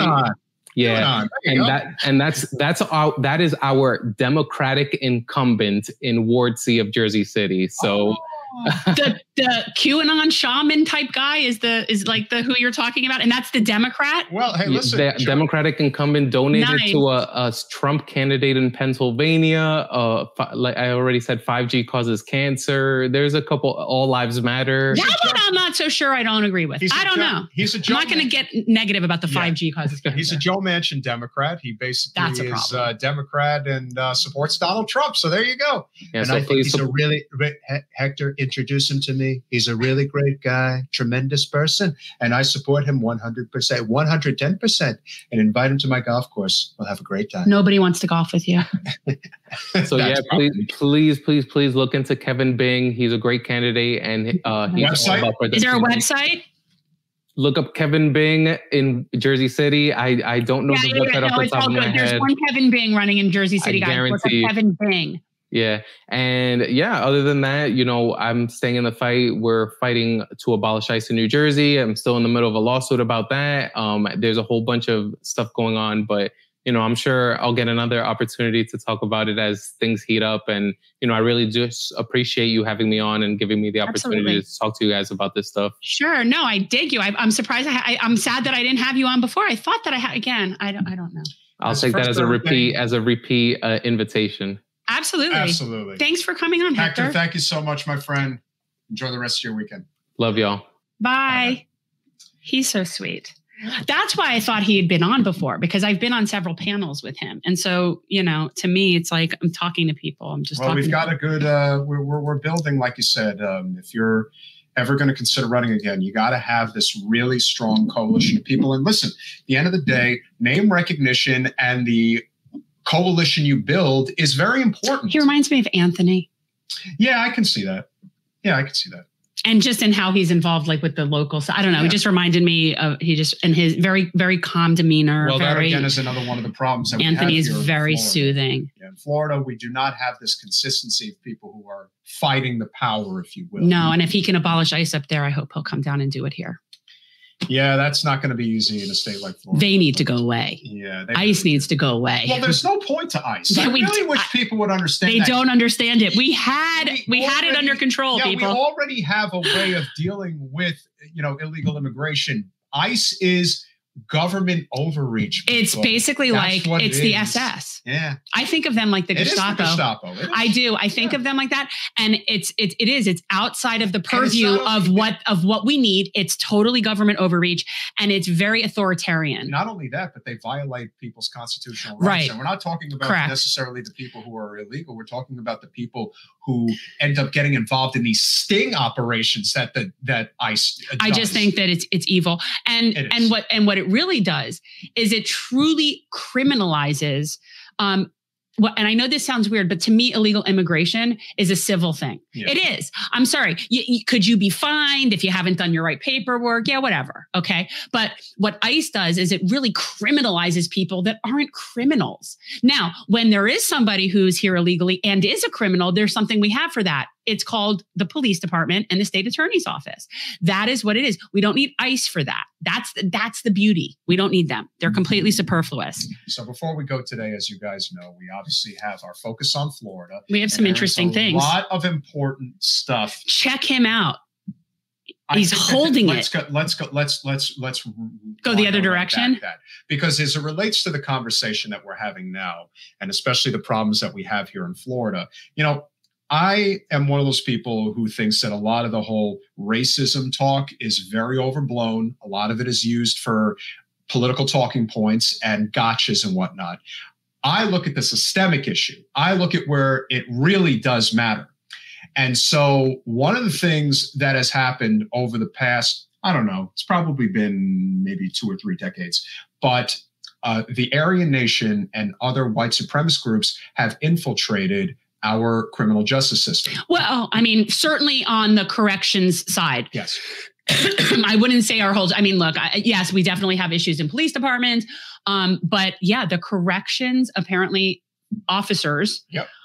That is our Democratic incumbent in Ward C of Jersey City. So the QAnon shaman type guy is who you're talking about, and that's the Democrat. Well, hey, listen, the Democratic incumbent donated to a Trump candidate in Pennsylvania. Like I already said, 5G causes cancer. There's a couple All Lives Matter. That one I'm not so sure I don't agree with. I don't know. I'm not going to get negative about the 5G causes cancer. He's a Joe Manchin Democrat. He basically is a Democrat and supports Donald Trump. So there you go. Yeah, and I think he's a really Hector. Introduce him to me. He's a really great guy, tremendous person, and I support him 100%, 110%, and invite him to my golf course. We'll have a great time. Nobody wants to golf with you. So please look into Kevin Bing. He's a great candidate, and he's website? all about Is there a website? Look up Kevin Bing in Jersey City. I don't know the website off the top of my head. There's one Kevin Bing running in Jersey City, guys. Look up Kevin Bing. Yeah. And yeah, other than that, you know, I'm staying in the fight. We're fighting to abolish ICE in New Jersey. I'm still in the middle of a lawsuit about that. There's a whole bunch of stuff going on, but, you know, I'm sure I'll get another opportunity to talk about it as things heat up. And, you know, I really just appreciate you having me on and giving me the opportunity to talk to you guys about this stuff. Sure. No, I dig you. I'm surprised. I'm sad that I didn't have you on before. I thought that I had, again, I don't know. I'll take that as a repeat invitation. Absolutely. Thanks for coming on, Hector. Thank you so much, my friend. Enjoy the rest of your weekend. Love y'all. Bye. He's so sweet. That's why I thought he had been on before, because I've been on several panels with him. And so, you know, to me, it's like I'm talking to people. I'm just talking. We've got a good, we're building, like you said, if you're ever going to consider running again, you got to have this really strong coalition of people. And listen, at the end of the day, name recognition and the coalition you build is very important. He reminds me of Anthony. Yeah, I can see that. And just in how he's involved, like with the local, I don't know. He just reminded me of and his very, very calm demeanor. Well, that again is another one of the problems. That Anthony is very soothing. Yeah, in Florida, we do not have this consistency of people who are fighting the power, if you will. No, and if he can abolish ICE up there, I hope he'll come down and do it here. Yeah, that's not going to be easy in a state like Florida. They need to go away. Yeah, ICE needs to go away. Well, there's no point to ICE. I really wish people would understand. They don't understand it. We had it under control. People. We already have a way of dealing with illegal immigration. ICE is government overreach. It's basically it's the SS. Yeah, I think of them like the Gestapo. It is the Gestapo. I do. I think of them like that, and it's outside of the purview of what we need. It's totally government overreach, and it's very authoritarian. Not only that, but they violate people's constitutional rights. Right. And we're not talking about necessarily the people who are illegal. We're talking about the people who end up getting involved in these sting operations that ICE does. I just think that it's evil, and what it really does is it truly criminalizes. And I know this sounds weird, but to me, illegal immigration is a civil thing. Yeah. It is. I'm sorry. Could you be fined if you haven't done your right paperwork? Yeah, whatever. Okay. But what ICE does is it really criminalizes people that aren't criminals. Now, when there is somebody who's here illegally and is a criminal, there's something we have for that. It's called the police department and the state attorney's office. That is what it is. We don't need ICE for that. That's the beauty. We don't need them. They're completely superfluous. So before we go today, as you guys know, we obviously have our focus on Florida. We have some interesting things. A lot of important stuff. Check him out. He's holding it. Let's go the other direction. Because as it relates to the conversation that we're having now, and especially the problems that we have here in Florida, I am one of those people who thinks that a lot of the whole racism talk is very overblown. A lot of it is used for political talking points and gotchas and whatnot. I look at the systemic issue. I look at where it really does matter. And so one of the things that has happened over the past, I don't know, it's probably been maybe 2 or 3 decades, but the Aryan Nation and other white supremacist groups have infiltrated our criminal justice system. Well, I mean, certainly on the corrections side. Yes. I wouldn't say our whole, yes, we definitely have issues in police departments. But yeah, the corrections, apparently officers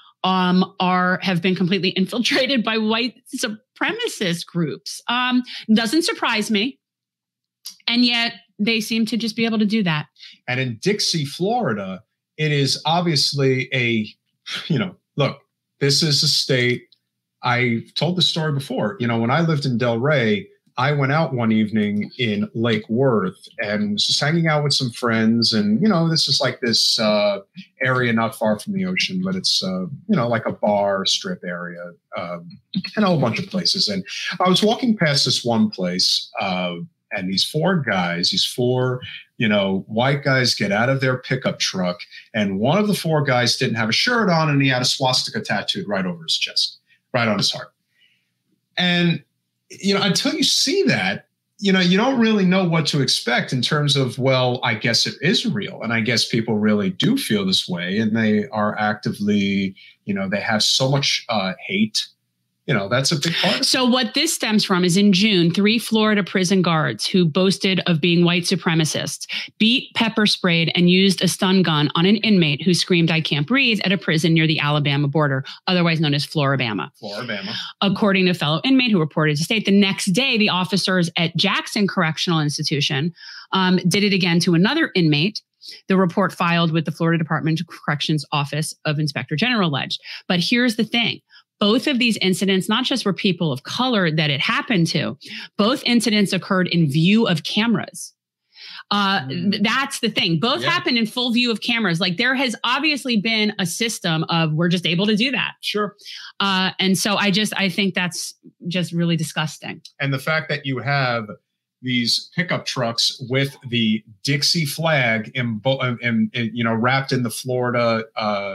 have been completely infiltrated by white supremacist groups. Doesn't surprise me. And yet they seem to just be able to do that. And in Dixie, Florida, it is obviously look, this is a state. I told the story before. When I lived in Delray, I went out one evening in Lake Worth and was just hanging out with some friends. And, this is like this area not far from the ocean, but it's, like a bar strip area and a whole bunch of places. And I was walking past this one place and these 4 guys, white guys get out of their pickup truck. And one of the 4 guys didn't have a shirt on and he had a swastika tattooed right over his chest, right on his heart. And, until you see that, you don't really know what to expect in terms of, well, I guess it is real. And I guess people really do feel this way. And they are actively, they have so much hate that's a big part of it. So what this stems from is in June, 3 Florida prison guards who boasted of being white supremacists beat, pepper sprayed, and used a stun gun on an inmate who screamed, "I can't breathe," at a prison near the Alabama border, otherwise known as Floribama. According to a fellow inmate who reported to state, the next day, the officers at Jackson Correctional Institution did it again to another inmate. The report filed with the Florida Department of Corrections Office of Inspector General alleged. But here's the thing. Both of these incidents, not just were people of color that it happened to, both incidents occurred in view of cameras. That's the thing. Both happened in full view of cameras. Like there has obviously been a system of we're just able to do that. Sure. And so I think that's just really disgusting. And the fact that you have these pickup trucks with the Dixie flag wrapped in the Florida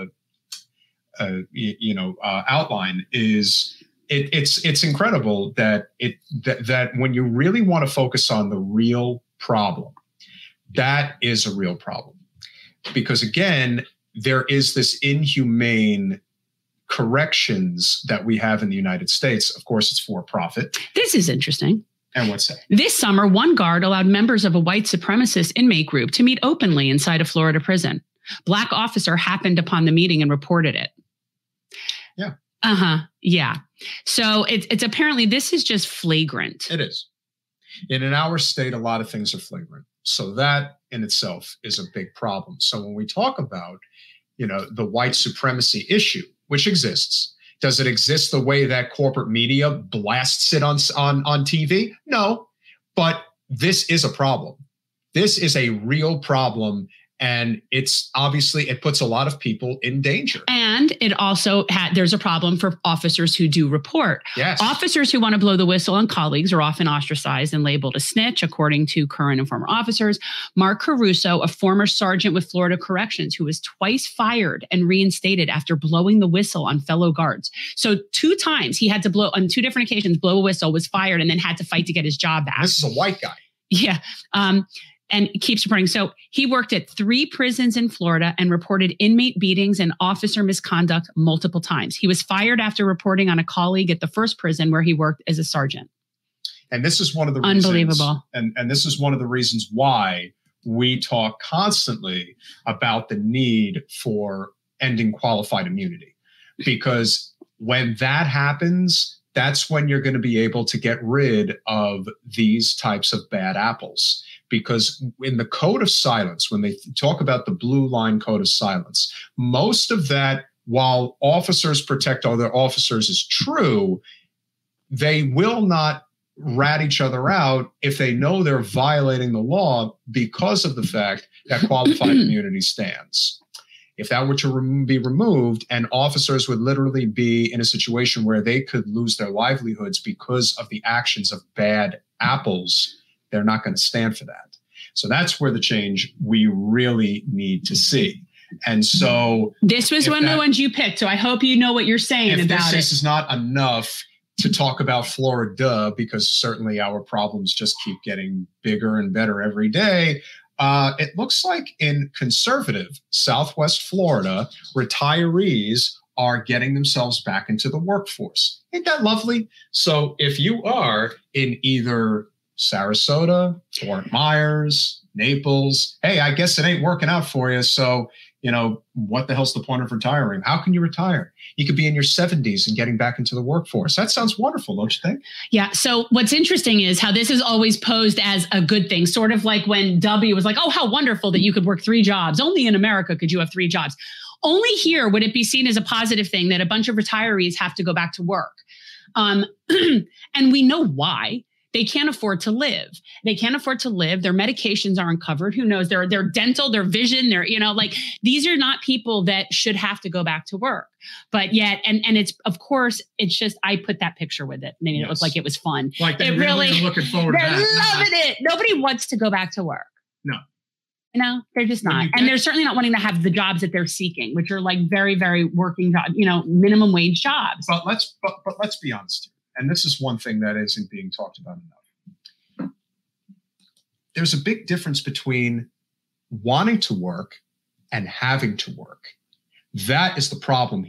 outline is it's incredible that when you really want to focus on the real problem, that is a real problem. Because again, there is this inhumane corrections that we have in the United States. Of course, it's for profit. This is interesting. And what's that? This summer, one guard allowed members of a white supremacist inmate group to meet openly inside a Florida prison. Black officer happened upon the meeting and reported it. Yeah. Yeah. So it's apparently this is just flagrant. It is. And in our state, a lot of things are flagrant. So that in itself is a big problem. So when we talk about, the white supremacy issue, which exists, does it exist the way that corporate media blasts it on TV? No, but this is a problem. This is a real problem. And it's obviously, it puts a lot of people in danger. And it also there's a problem for officers who do report. Yes. Officers who want to blow the whistle on colleagues are often ostracized and labeled a snitch, according to current and former officers. Mark Caruso, a former sergeant with Florida Corrections, who was twice fired and reinstated after blowing the whistle on fellow guards. So 2 times he had to on 2 different occasions, blow a whistle, was fired, and then had to fight to get his job back. This is a white guy. Yeah. And keeps reporting. So he worked at 3 prisons in Florida and reported inmate beatings and officer misconduct multiple times. He was fired after reporting on a colleague at the first prison where he worked as a sergeant. And this is one of the unbelievable. And this is one of the reasons why we talk constantly about the need for ending qualified immunity. Because when that happens, that's when you're going to be able to get rid of these types of bad apples. Because in the code of silence, when they talk about the blue line code of silence, most of that, while officers protect other officers, is true, they will not rat each other out if they know they're violating the law because of the fact that qualified immunity stands. If that were to be removed, and officers would literally be in a situation where they could lose their livelihoods because of the actions of bad apples, they're not going to stand for that. So that's where the change we really need to see. And so this was one of the ones you picked. So I hope you know what you're saying about it. This is not enough to talk about Florida, because certainly our problems just keep getting bigger and better every day. It looks like in conservative Southwest Florida, retirees are getting themselves back into the workforce. Ain't that lovely? So if you are in either Sarasota, Fort Myers, Naples, hey, I guess it ain't working out for you. So, what the hell's the point of retiring? How can you retire? You could be in your 70s and getting back into the workforce. That sounds wonderful, don't you think? Yeah. So what's interesting is how this is always posed as a good thing, sort of like when W was like, oh, how wonderful that you could work 3 jobs. Only in America could you have 3 jobs. Only here would it be seen as a positive thing that a bunch of retirees have to go back to work. And we know why. They can't afford to live. They can't afford to live. Their medications aren't covered. Who knows? Their dental, their vision, these are not people that should have to go back to work. But yet, and it's, of course, it's just, I put that picture with it. Maybe it looked like it was fun. Like they really are looking forward to that. They're loving it. Nobody wants to go back to work. No. They're just not. And they're certainly not wanting to have the jobs that they're seeking, which are like very, very working jobs, minimum wage jobs. But let's be honest here. And this is one thing that isn't being talked about enough. There's a big difference between wanting to work and having to work. That is the problem here.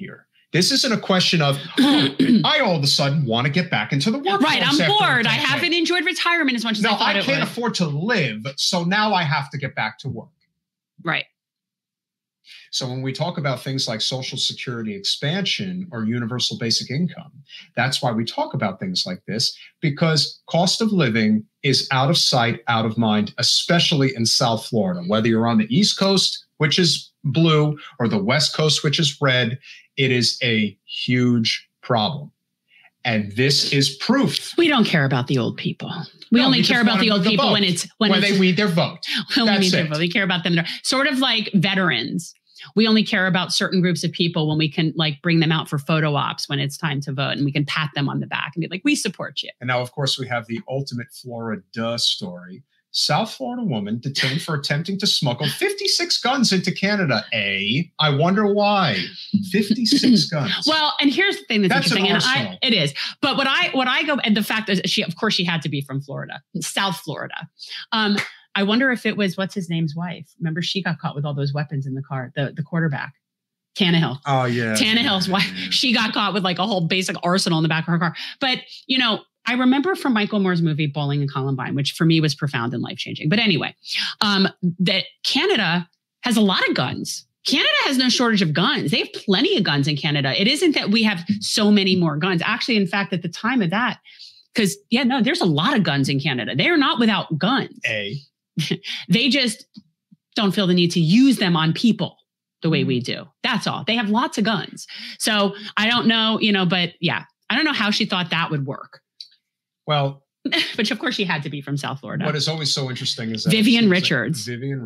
This isn't a question of, I all of a sudden want to get back into the workforce. Right, I'm bored. I haven't enjoyed retirement as much as I thought I can't afford to live, so now I have to get back to work. Right. So when we talk about things like Social Security expansion or universal basic income, that's why we talk about things like this, because cost of living is out of sight, out of mind, especially in South Florida. Whether you're on the East Coast, which is blue, or the West Coast, which is red, it is a huge problem. And this is proof. We don't care about the old people. We only care about the old people when they need their vote. We care about them. Sort of like veterans. We only care about certain groups of people when we can like bring them out for photo ops when it's time to vote, and we can pat them on the back and be like, we support you. And now, of course, we have the ultimate Florida story. South Florida woman detained for attempting to smuggle 56 guns into Canada. I wonder why. 56 guns. Well, and here's the thing that's interesting. And it is. But what I go, and the fact is she had to be from Florida, South Florida. I wonder if it was, what's his name's wife? Remember, she got caught with all those weapons in the car, the quarterback, Tannehill. Oh, yeah. Tannehill's wife. Yeah. She got caught with like a whole basic arsenal in the back of her car. But, you know, I remember from Michael Moore's movie, Bowling and Columbine, which for me was profound and life-changing. But anyway, that Canada has a lot of guns. Canada has no shortage of guns. They have plenty of guns in Canada. It isn't that we have so many more guns. Actually, in fact, at the time of that, because, there's a lot of guns in Canada. They are not without guns. They just don't feel the need to use them on people the way we do. That's all. They have lots of guns. So I don't know, but yeah, I don't know how she thought that would work. Well, but of course she had to be from South Florida. What is always so interesting is that Vivian Richards,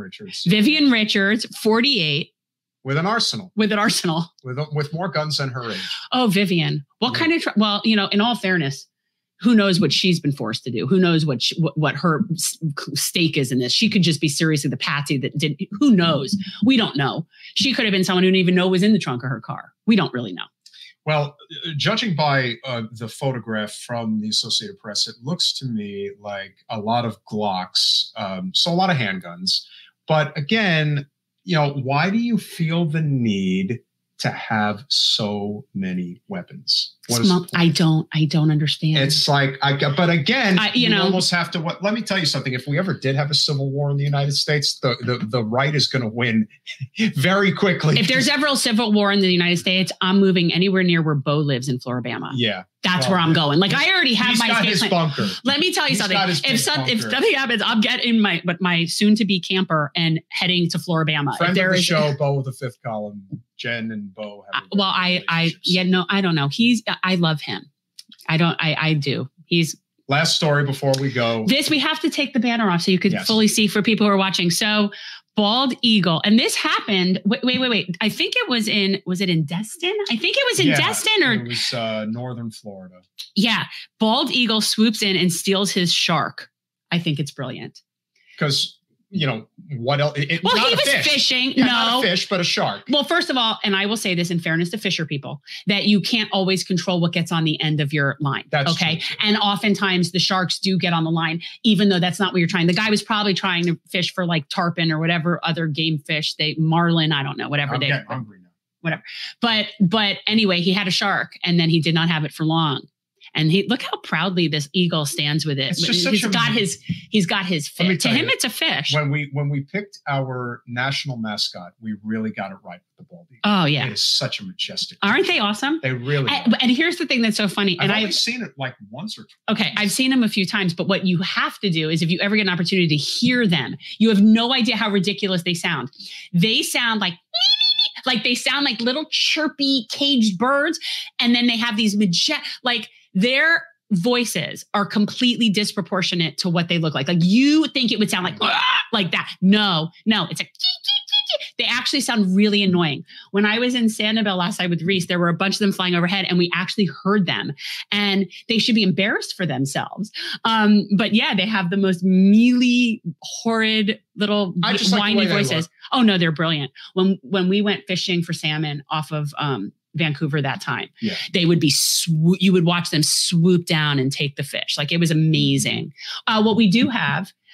48. With an arsenal. With more guns than her age. Oh, Vivian. What kind of, in all fairness, who knows what she's been forced to do? Who knows what her stake is in this? She could just be seriously the patsy that did. Who knows? We don't know. She could have been someone who didn't even know was in the trunk of her car. We don't really know. Well, judging by the photograph from the Associated Press, it looks to me like a lot of Glocks, so a lot of handguns. But again, why do you feel the need to have so many weapons? I don't understand. It's like, but again, you almost have to, let me tell you something. If we ever did have a civil war in the United States, the right is going to win very quickly. If there's ever a civil war in the United States, I'm moving anywhere near where Bo lives in Floribama. Yeah. That's where I'm going. Like, I already have my his bunker. Let me tell you something. If something happens, I'm getting my soon-to-be camper and heading to Floribama. Friend of the show, Bo of the Fifth Column, Jen and Bo. I don't know. I love him. I do. He's. Last story before we go. We have to take the banner off so you could fully see for people who are watching. So, bald eagle, and this happened. Wait. I think it was it in Destin? I think it was in Destin, or it was northern Florida. Yeah, bald eagle swoops in and steals his shark. I think it's brilliant. Because what else? He was fishing. Yeah, not a fish, but a shark. Well, first of all, and I will say this in fairness to fisher people, that you can't always control what gets on the end of your line. That's okay. True. And oftentimes the sharks do get on the line, even though that's not what you're trying. The guy was probably trying to fish for like tarpon or whatever other game fish. Marlin, I don't know, whatever. I'm getting hungry now. Whatever. But anyway, he had a shark, and then he did not have it for long. And look how proudly this eagle stands with it. He's got his fish. To him, it's a fish. When we picked our national mascot, we really got it right with the bald eagle. Oh yeah, it is such a majestic. Aren't they awesome? They really are. And here's the thing that's so funny. I've only seen it like once or twice. Okay, I've seen them a few times, but what you have to do is if you ever get an opportunity to hear them, you have no idea how ridiculous they sound. They sound like they sound like little chirpy caged birds, and then they have these their voices are completely disproportionate to what they look like. Like you think it would sound like that. No, it's like they actually sound really annoying. When I was in Sanibel last night with Reese, there were a bunch of them flying overhead and we actually heard them, and they should be embarrassed for themselves. But yeah, they have the most mealy, horrid little whiny voices. Oh no, they're brilliant. When we went fishing for salmon off of, Vancouver that time, they would be you would watch them swoop down and take the fish. Like it was amazing. What we do have,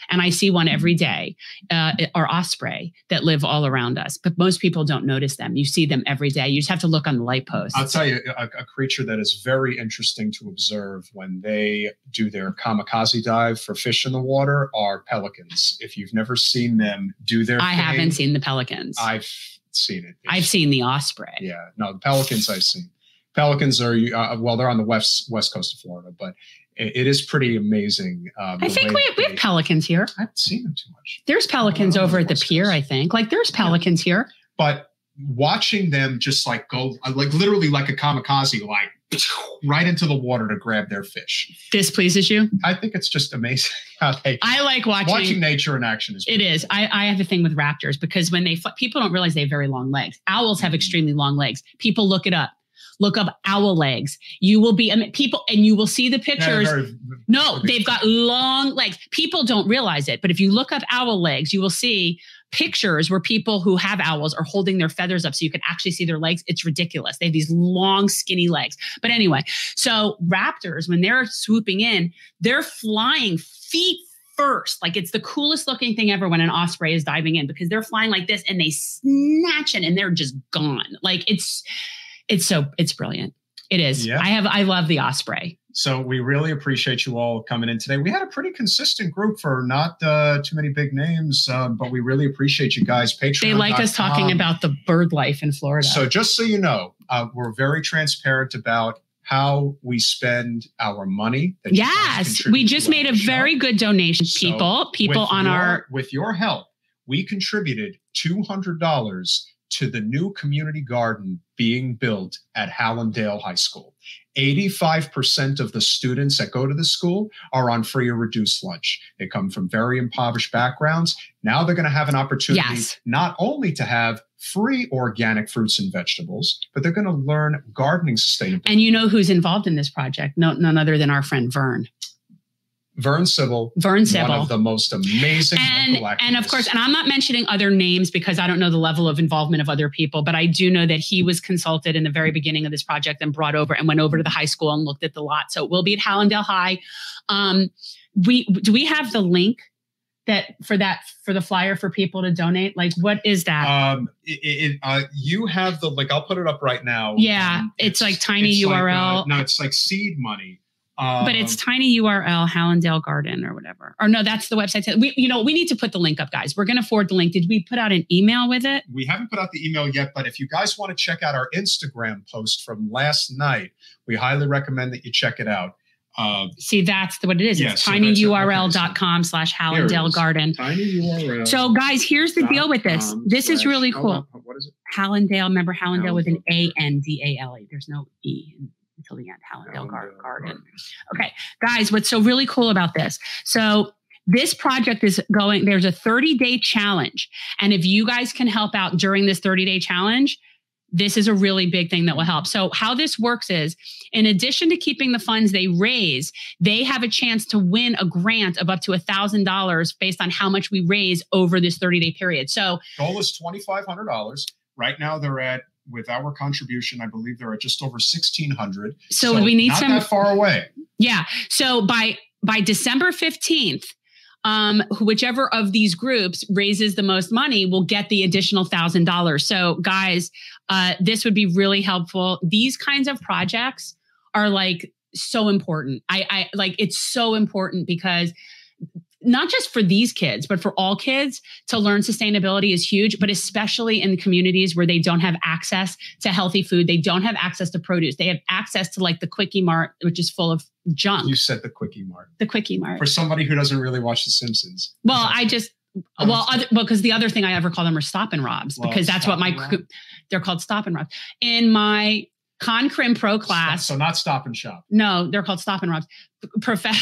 and I see one every day, or osprey that live all around us. But most people don't notice them. You see them every day. You just have to look on the light post. I'll tell you, a creature that is very interesting to observe when they do their kamikaze dive for fish in the water are pelicans. If you've never seen them do their I haven't seen the pelicans. I've seen it. I've seen the osprey. Yeah, no, the pelicans I've seen. Pelicans are, well, they're on the west coast of Florida, but it is pretty amazing. I think we have pelicans here. I haven't seen them too much. There's pelicans over at the pier, I think. Like there's pelicans here. But watching them just like go, like literally like a kamikaze, like right into the water to grab their fish. This pleases you? I think it's just amazing how I like watching nature in action. It is. I have a thing with raptors because when people don't realize they have very long legs. Owls have extremely long legs. People look it up. Look up owl legs. You will be people, and you will see the pictures. No, they've got long legs. People don't realize it, but if you look up owl legs, you will see pictures where people who have owls are holding their feathers up so you can actually see their legs. It's ridiculous. They have these long, skinny legs. But anyway, so raptors, when they're swooping in, they're flying feet first. Like it's the coolest looking thing ever when an osprey is diving in because they're flying like this and they snatch it and they're just gone. Like it's brilliant. It is. Yeah. I love the osprey. So we really appreciate you all coming in today. We had a pretty consistent group for not too many big names, but we really appreciate you guys. Patreon. They like us talking about the bird life in Florida. So just so you know, we're very transparent about how we spend our money. Yes, we just made a very good donation. With your help, we contributed $200 to the new community garden being built at Hallandale High School. 85% of the students that go to the school are on free or reduced lunch. They come from very impoverished backgrounds. Now they're going to have an opportunity not only to have free organic fruits and vegetables, but they're going to learn gardening sustainability. And you know who's involved in this project? None other than our friend Vern. Vern Sybil, one of the most amazing local activists. And of course, and I'm not mentioning other names because I don't know the level of involvement of other people, but I do know that he was consulted in the very beginning of this project and brought over and went over to the high school and looked at the lot. So it will be at Hallandale High. Do we have the link for the flyer for people to donate? Like, what is that? You have the link. I'll put it up right now. Yeah, it's like tiny URL. No, it's like seed money. But it's tiny URL Hallandale Garden or whatever. Or no, that's the website. We need to put the link up, guys. We're going to forward the link. Did we put out an email with it? We haven't put out the email yet, but if you guys want to check out our Instagram post from last night, we highly recommend that you check it out. See, that's what it is. It's tinyurl.com/Hallandale Garden. Tiny URL. So guys, here's the deal with this. This is really cool. What is it? Hallandale. Remember Hallandale with an ANDALE. There's no E until the end. Hallandale Garden. Okay, guys, what's so really cool about this? So this project is going, there's a 30-day challenge. And if you guys can help out during this 30-day challenge, this is a really big thing that will help. So how this works is, in addition to keeping the funds they raise, they have a chance to win a grant of up to $1,000 based on how much we raise over this 30-day period. So goal is $2,500. Right now they're at, with our contribution, I believe they're at just over 1,600. So we need not that far away. Yeah. So by December 15th, whichever of these groups raises the most money will get the additional $1,000. So guys, this would be really helpful. These kinds of projects are like so important. I like, it's so important because not just for these kids, but for all kids to learn sustainability is huge, but especially in communities where they don't have access to healthy food. They don't have access to produce. They have access to like the Quickie Mart, which is full of junk. You said the Quickie Mart. The Quickie Mart. For somebody who doesn't really watch The Simpsons. Well, because the other thing I ever call them are Stop and Robs, because that's what they're called, Stop and Robs. In my Con Pro class. So not Stop and Shop. No, they're called Stop and Robs. Professor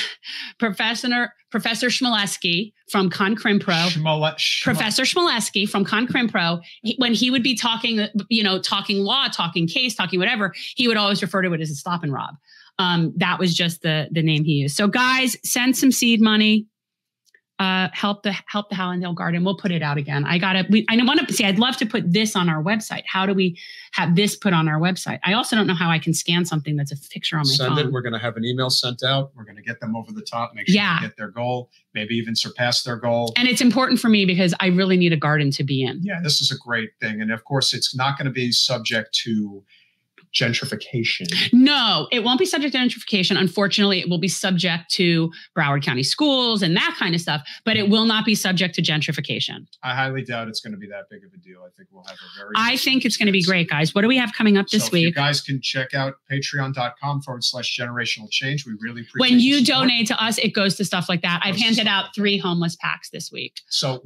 Schmeleski from Con Pro. Professor Schmeleski from Con Pro. When he would be talking, talking law, talking case, talking whatever, he would always refer to it as a Stop and Rob. That was just the name he used. So guys, send some seed money. help the Hallandale Garden. We'll put it out again. I want to see, I'd love to put this on our website. How do we have this put on our website? I also don't know how I can scan something that's a picture on my phone. Send it. We're going to have an email sent out. We're going to get them over the top, make sure they get their goal, maybe even surpass their goal. And it's important for me because I really need a garden to be in. Yeah, this is a great thing. And of course, it's not going to be subject to gentrification. No, it won't be subject to gentrification. Unfortunately, it will be subject to Broward County schools and that kind of stuff, but it will not be subject to gentrification. I highly doubt it's going to be that big of a deal. I think we'll have a very... I think it's going to be great, guys. What do we have coming up this week? You guys can check out patreon.com/generational change. We really appreciate when you donate to us, it goes to stuff like that. I've handed out 3 homeless packs this week. So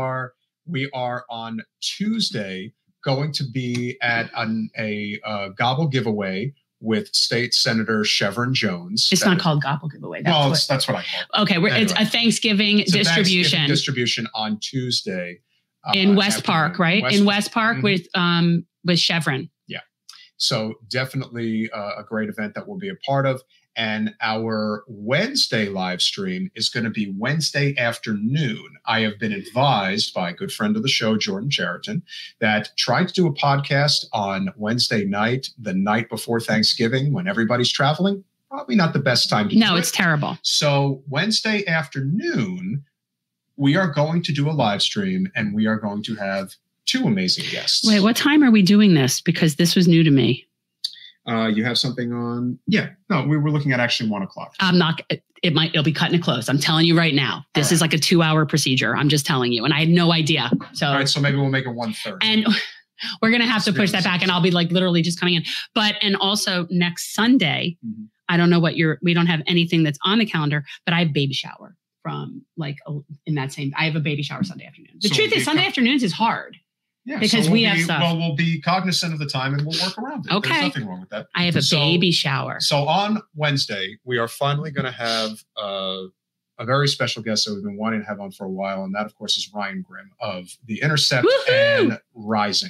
we are on Tuesday going to be at a gobble giveaway with State Senator Chevron Jones. It's not called gobble giveaway. That's what I call it. Okay, anyway, it's a Thanksgiving distribution. Distribution on Tuesday in West Park, right? In West Park with Chevron. Yeah. So definitely a great event that we'll be a part of. And our Wednesday live stream is going to be Wednesday afternoon. I have been advised by a good friend of the show, Jordan Cheriton, that trying to do a podcast on Wednesday night, the night before Thanksgiving, when everybody's traveling, probably not the best time to do it. No, it's terrible. So Wednesday afternoon, we are going to do a live stream and we are going to have 2 amazing guests. Wait, what time are we doing this? Because this was new to me. You have something on? Yeah. No, we were looking at actually 1 o'clock. I'm not. It'll be cutting it close. I'm telling you right now. This is like a 2-hour procedure. I'm just telling you, and I had no idea. So all right. So maybe we'll make it 1:30. And we're gonna have to push that back, and I'll be like literally just coming in. And also next Sunday, I don't know what we don't have anything that's on the calendar, but I have baby shower from in that same. I have a baby shower Sunday afternoon. The truth is, Sunday afternoons is hard. Yeah, because we have stuff. Well, we'll be cognizant of the time and we'll work around it. Okay. There's nothing wrong with that. I have a baby shower. So on Wednesday, we are finally going to have a very special guest that we've been wanting to have on for a while. And that, of course, is Ryan Grimm of The Intercept and Rising.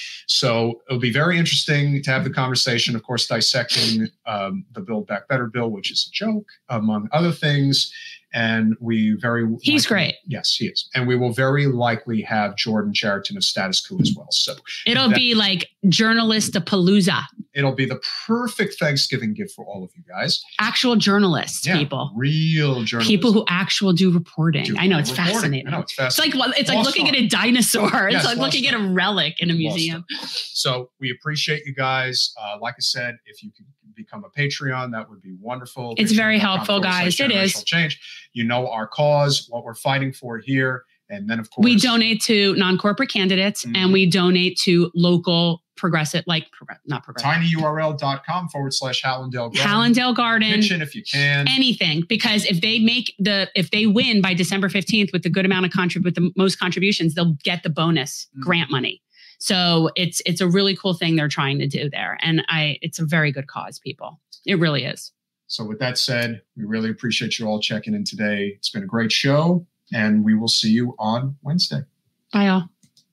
So it'll be very interesting to have the conversation, of course, dissecting the Build Back Better bill, which is a joke, among other things. And he's great. Yes, he is. And we will very likely have Jordan Cheriton of Status Quo as well. So it'll be like Journalist-a-palooza. It'll be the perfect Thanksgiving gift for all of you guys. Actual journalists, people. Real journalists. People who actually do reporting. I know, it's fascinating. I know, it's fascinating. It's like looking at a dinosaur. It's like looking at a relic in a museum. So we appreciate you guys. Like I said, if you can become a Patreon, that would be wonderful. It's very helpful, guys. It is. Change. You know our cause, what we're fighting for here. And then, of course, we donate to non-corporate candidates and we donate to local progressive, not progressive. tinyurl.com/Hallandale Garden. Hallandale Garden. Mention if you can. Anything. Because if they win by December 15th with the good amount of with the most contributions, they'll get the bonus grant money. So it's a really cool thing they're trying to do there. And it's a very good cause, people. It really is. So with that said, we really appreciate you all checking in today. It's been a great show, and we will see you on Wednesday. Bye, all.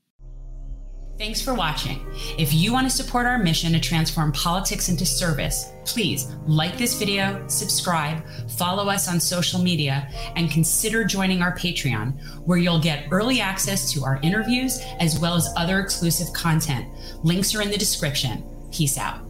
Thanks for watching. If you want to support our mission to transform politics into service, please like this video, subscribe, follow us on social media, and consider joining our Patreon, where you'll get early access to our interviews as well as other exclusive content. Links are in the description. Peace out.